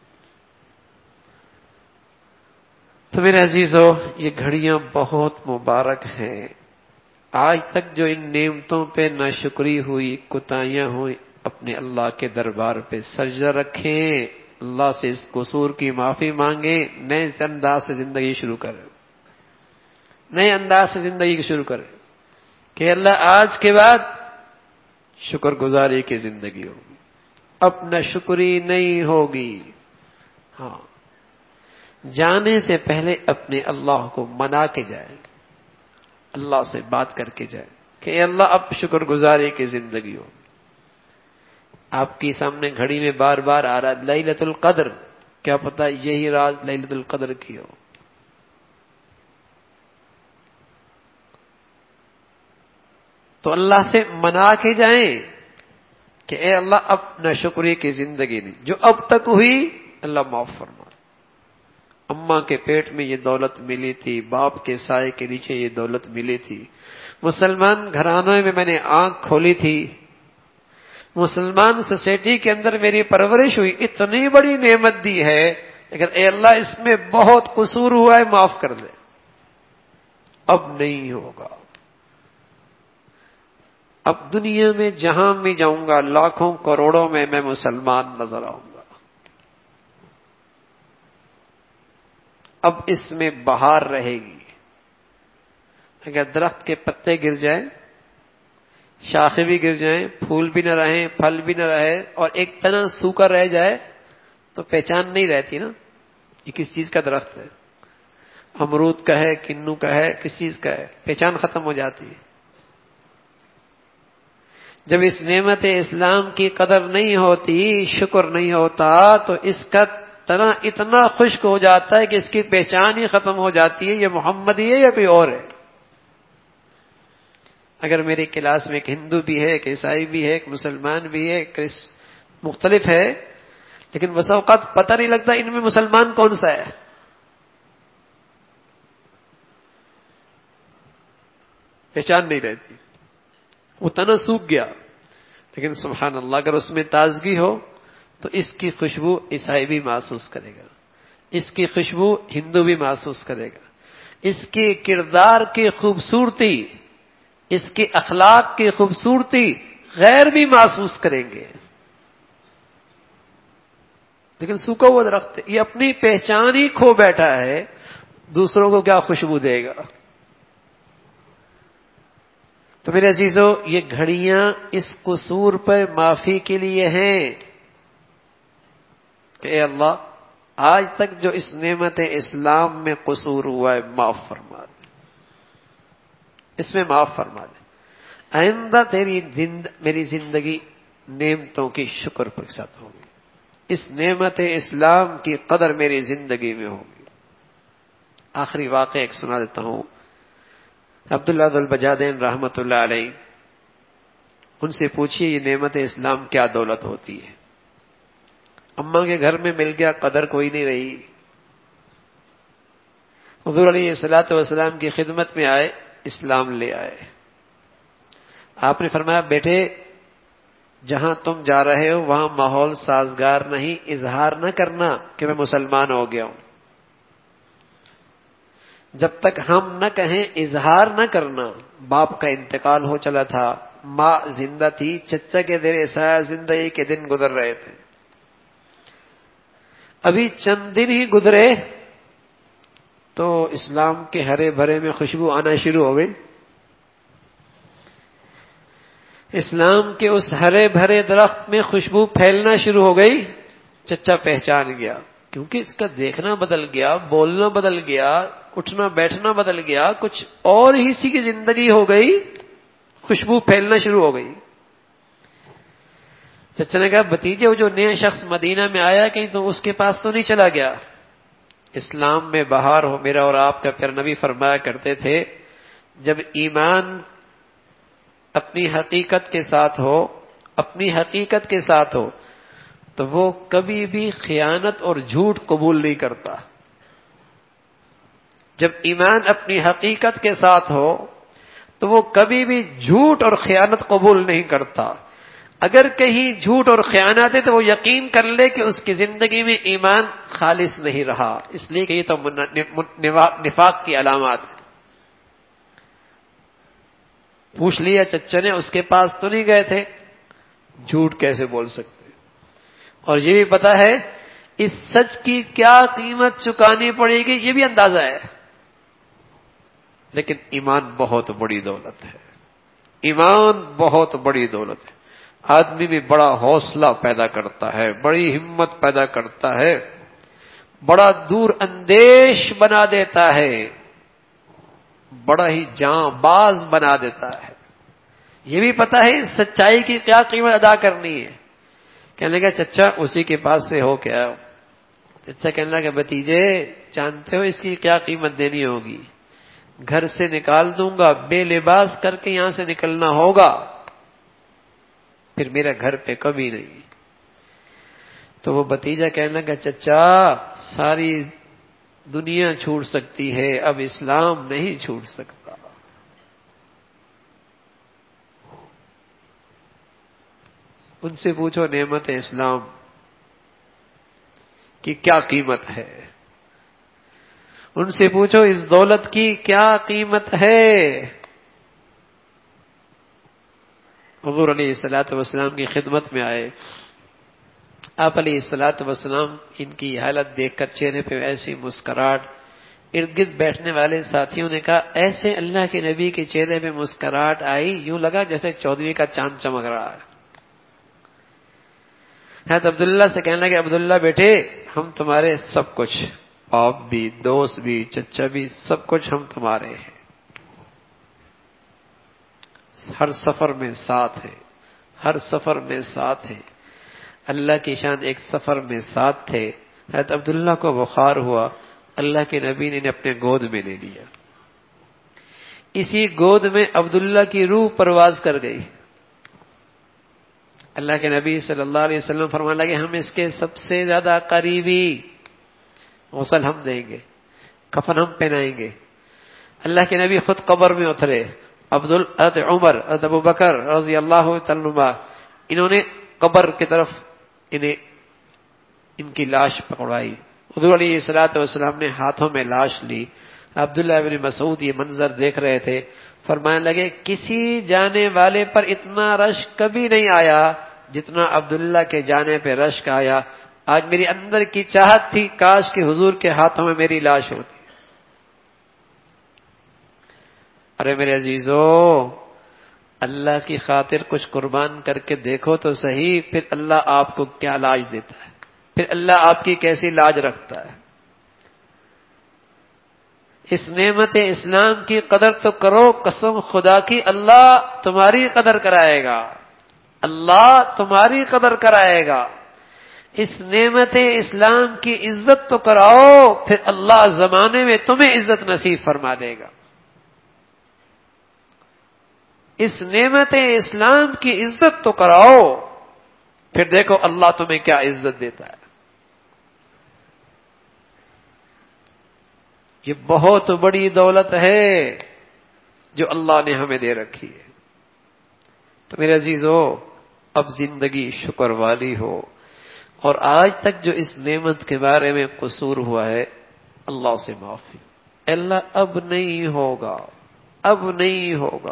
تو میرے عزیزو، یہ گھڑیاں بہت مبارک ہیں۔ آج تک جو ان نعمتوں پہ ناشکری ہوئی، کوتاہیاں ہوئی، اپنے اللہ کے دربار پہ سجدہ رکھیں، اللہ سے اس قصور کی معافی مانگیں، نئے انداز سے زندگی شروع کریں، نئے انداز سے زندگی شروع کریں کہ اللہ آج کے بعد شکر گزاری کی زندگی ہوگی، اب ناشکری نہیں ہوگی۔ ہاں، جانے سے پہلے اپنے اللہ کو منا کے جائیں، اللہ سے بات کر کے جائیں کہ اے اللہ اب شکر گزاری کی زندگی ہو۔ آپ کی سامنے گھڑی میں بار بار آ رہا ہے لیلۃ القدر، کیا پتہ یہی رات لیلۃ القدر کی ہو۔ تو اللہ سے منا کے جائیں کہ اے اللہ اب ناشکری کی زندگی نہیں، جو اب تک ہوئی اللہ معاف فرما۔ اماں کے پیٹ میں یہ دولت ملی تھی، باپ کے سائے کے نیچے یہ دولت ملی تھی، مسلمان گھرانوں میں نے آنکھ کھولی تھی، مسلمان سوسائٹی کے اندر میری پرورش ہوئی، اتنی بڑی نعمت دی ہے، لیکن اے اللہ اس میں بہت قصور ہوا ہے، معاف کر دے، اب نہیں ہوگا۔ اب دنیا میں جہاں میں جاؤں گا، لاکھوں کروڑوں میں میں مسلمان نظر آؤں گا، اب اس میں بہار رہے گی۔ اگر درخت کے پتے گر جائیں، شاخیں بھی گر جائیں، پھول بھی نہ رہیں، پھل بھی نہ رہے، اور ایک تنا سوکھا رہ جائے تو پہچان نہیں رہتی نا یہ کس چیز کا درخت ہے، امرود کا ہے، کنو کا ہے، کس چیز کا ہے، پہچان ختم ہو جاتی ہے۔ جب اس نعمت اسلام کی قدر نہیں ہوتی، شکر نہیں ہوتا، تو اس کا تنا اتنا خشک ہو جاتا ہے کہ اس کی پہچان ہی ختم ہو جاتی ہے، یہ محمدی ہے یا کوئی اور ہے۔ اگر میری کلاس میں ایک ہندو بھی ہے، ایک عیسائی بھی ہے، ایک مسلمان بھی ہے، مختلف ہے، لیکن بس اوقات پتہ نہیں لگتا ان میں مسلمان کون سا ہے۔ پہچان نہیں رہتی، وہ تنا سوکھ گیا، لیکن سبحان اللہ اگر اس میں تازگی ہو تو اس کی خوشبو عیسائی بھی محسوس کرے گا، اس کی خوشبو ہندو بھی محسوس کرے گا، اس کے کردار کی خوبصورتی، اس کے اخلاق کی خوبصورتی غیر بھی محسوس کریں گے۔ لیکن سوکھا ہوا درخت یہ اپنی پہچان ہی کھو بیٹھا ہے، دوسروں کو کیا خوشبو دے گا۔ تو میرے عزیزو، یہ گھڑیاں اس قصور پر معافی کے لیے ہیں کہ اے اللہ آج تک جو اس نعمت اسلام میں قصور ہوا ہے معاف فرما دے، اس میں معاف فرما دے، آئندہ میری زندگی نعمتوں کی شکر کے ساتھ ہوگی، اس نعمت اسلام کی قدر میری زندگی میں ہوگی۔ آخری واقعہ ایک سنا دیتا ہوں، عبداللہ ذو البجادین رحمۃ اللہ علیہ، ان سے پوچھیے یہ نعمت اسلام کیا دولت ہوتی ہے؟ اماں کے گھر میں مل گیا، قدر کوئی نہیں رہی۔ حضور علیہ الصلوۃ والسلام کی خدمت میں آئے، اسلام لے آئے۔ آپ نے فرمایا بیٹے جہاں تم جا رہے ہو وہاں ماحول سازگار نہیں، اظہار نہ کرنا کہ میں مسلمان ہو گیا ہوں۔ جب تک ہم نہ کہیں اظہار نہ کرنا۔ باپ کا انتقال ہو چلا تھا، ماں زندہ تھی، چچا کے زیر سایہ زندگی کے دن گزر رہے تھے۔ ابھی چند دن ہی گزرے تو اسلام کے ہرے بھرے میں خوشبو آنا شروع ہو گئی۔ اسلام کے اس ہرے بھرے درخت میں خوشبو پھیلنا شروع ہو گئی۔ چچا پہچان گیا، کیونکہ اس کا دیکھنا بدل گیا، بولنا بدل گیا، اٹھنا بیٹھنا بدل گیا، کچھ اور ہی سی کی زندگی ہو گئی، خوشبو پھیلنا شروع ہو گئی۔ چچا نے کہا بھتیجے وہ جو نیا شخص مدینہ میں آیا کہیں تو اس کے پاس تو نہیں چلا گیا؟ اسلام میں بہار ہو، میرا اور آپ کا پیارا نبی فرمایا کرتے تھے جب ایمان اپنی حقیقت کے ساتھ ہو، اپنی حقیقت کے ساتھ ہو تو وہ کبھی بھی خیانت اور جھوٹ قبول نہیں کرتا۔ جب ایمان اپنی حقیقت کے ساتھ ہو تو وہ کبھی بھی جھوٹ اور خیانت قبول نہیں کرتا۔ اگر کہیں جھوٹ اور خیانت ہے تو وہ یقین کر لے کہ اس کی زندگی میں ایمان خالص نہیں رہا، اس لیے کہ یہ تو نفاق کی علامات ہے۔ پوچھ لیا چچا نے اس کے پاس تو نہیں گئے تھے، جھوٹ کیسے بول سکتے؟ اور یہ بھی پتا ہے اس سچ کی کیا قیمت چکانی پڑے گی، یہ بھی اندازہ ہے۔ لیکن ایمان بہت بڑی دولت ہے، ایمان بہت بڑی دولت ہے۔ آدمی میں بڑا حوصلہ پیدا کرتا ہے، بڑی ہمت پیدا کرتا ہے، بڑا دور اندیش بنا دیتا ہے، بڑا ہی جاں باز بنا دیتا ہے۔ یہ بھی پتا ہے سچائی کی کیا قیمت ادا کرنی ہے۔ کہنے لگا چچا اسی کے پاس سے ہو کیا؟ چچا کہنے لگا بھتیجے جانتے ہو اس کی کیا قیمت دینی ہوگی؟ گھر سے نکال دوں گا، بے لباس کر کے یہاں سے نکلنا ہوگا، پھر میرا گھر پہ کبھی نہیں۔ تو وہ بھتیجا کہنے لگا چچا ساری دنیا چھوڑ سکتی ہے، اب اسلام نہیں چھوڑ سکتا۔ ان سے پوچھو نعمت اسلام کی کیا قیمت ہے، ان سے پوچھو اس دولت کی کیا قیمت ہے۔ حضور علیہ الصلوۃ والسلام کی خدمت میں آئے، آپ علیہ الصلوۃ والسلام ان کی حالت دیکھ کر چہرے پہ ایسی مسکراہٹ، ارد گرد بیٹھنے والے ساتھیوں نے کہا ایسے اللہ کے نبی کے چہرے پہ مسکراہٹ آئی یوں لگا جیسے 14ویں کا چاند چمک رہا ہے۔ حضرت عبداللہ سے کہنے لگے عبداللہ بیٹے ہم تمہارے سب کچھ، باپ بھی، دوست بھی، چچا بھی، سب کچھ ہم تمہارے ہیں، ہر سفر میں ساتھ ہے، ہر سفر میں ساتھ ہے۔ اللہ کی شان ایک سفر میں ساتھ تھے۔ حضرت عبداللہ کو بخار ہوا، اللہ کے نبی نے انہیں اپنے گود میں لے لیا، اسی گود میں عبداللہ کی روح پرواز کر گئی۔ اللہ کے نبی صلی اللہ علیہ وسلم فرمانے لگے ہم اس کے سب سے زیادہ قریبی، غسل ہم دیں گے، کفن ہم پہنائیں گے۔ اللہ کے نبی خود قبر میں اترے، حضرت عمر، حضرت ابو بکر رضی اللہ تعالیٰ عنہ انہوں نے قبر کی طرف ان کی لاش پکڑائی۔ حضور علیہ الصلوۃ والسلام نے ہاتھوں میں لاش لی۔ عبداللہ بن مسعود یہ منظر دیکھ رہے تھے، فرمانے لگے کسی جانے والے پر اتنا رشک کبھی نہیں آیا جتنا عبداللہ کے جانے پہ رشک آیا۔ آج میری اندر کی چاہت تھی کاش کہ حضور کے ہاتھوں میں میری لاش ہوتی۔ ارے میرے عزیزو اللہ کی خاطر کچھ قربان کر کے دیکھو تو صحیح، پھر اللہ آپ کو کیا لاج دیتا ہے، پھر اللہ آپ کی کیسی لاج رکھتا ہے۔ اس نعمت اسلام کی قدر تو کرو، قسم خدا کی اللہ تمہاری قدر کرائے گا، اللہ تمہاری قدر کرائے گا۔ اس نعمت اسلام کی عزت تو کراؤ، پھر اللہ زمانے میں تمہیں عزت نصیب فرما دے گا۔ اس نعمت اسلام کی عزت تو کراؤ، پھر دیکھو اللہ تمہیں کیا عزت دیتا ہے۔ یہ بہت بڑی دولت ہے جو اللہ نے ہمیں دے رکھی ہے۔ تو میرے عزیزو، اب زندگی شکر والی ہو، اور آج تک جو اس نعمت کے بارے میں قصور ہوا ہے، اللہ سے معافی۔ اللہ اب نہیں ہوگا، اب نہیں ہوگا۔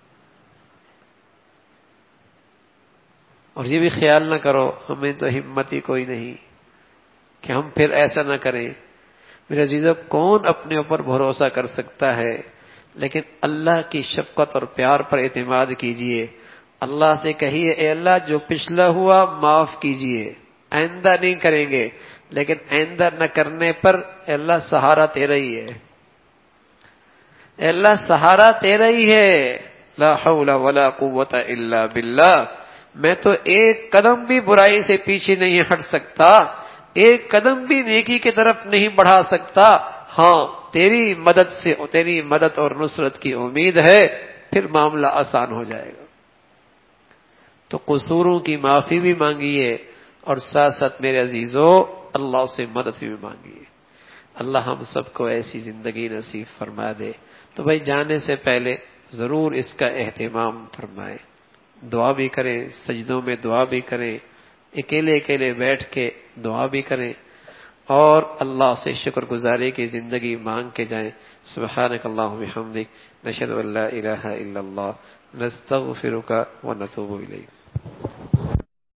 اور یہ بھی خیال نہ کرو ہمیں تو ہمت ہی کوئی نہیں کہ ہم پھر ایسا نہ کریں۔ میرے عزیزو، کون اپنے اوپر بھروسہ کر سکتا ہے؟ لیکن اللہ کی شفقت اور پیار پر اعتماد کیجئے۔ اللہ سے کہیے، اے اللہ جو پچھلا ہوا معاف کیجئے، آئندہ نہیں کریں گے، لیکن آئندہ نہ کرنے پر اے اللہ سہارا تیرا ہی ہے، اے اللہ سہارا تیرا ہی ہے۔ لا حول ولا قوت الا باللہ۔ میں تو ایک قدم بھی برائی سے پیچھے نہیں ہٹ سکتا، ایک قدم بھی نیکی کی طرف نہیں بڑھا سکتا، ہاں تیری مدد سے، تیری مدد اور نصرت کی امید ہے، پھر معاملہ آسان ہو جائے گا۔ تو قصوروں کی معافی بھی مانگیے، اور ساتھ ساتھ میرے عزیزو اللہ سے مدد بھی مانگیے۔ اللہ ہم سب کو ایسی زندگی نصیب فرما دے۔ تو بھائی جانے سے پہلے ضرور اس کا اہتمام فرمائیں، دعا بھی کریں، سجدوں میں دعا بھی کریں، اکیلے اکیلے بیٹھ کے دعا بھی کریں، اور اللہ سے شکر گزاری کی زندگی مانگ کے جائیں۔ سبحانک اللہم وبحمدک، نشہد ان لا الہ الا اللہ، نستغفرک ونتوب الیک۔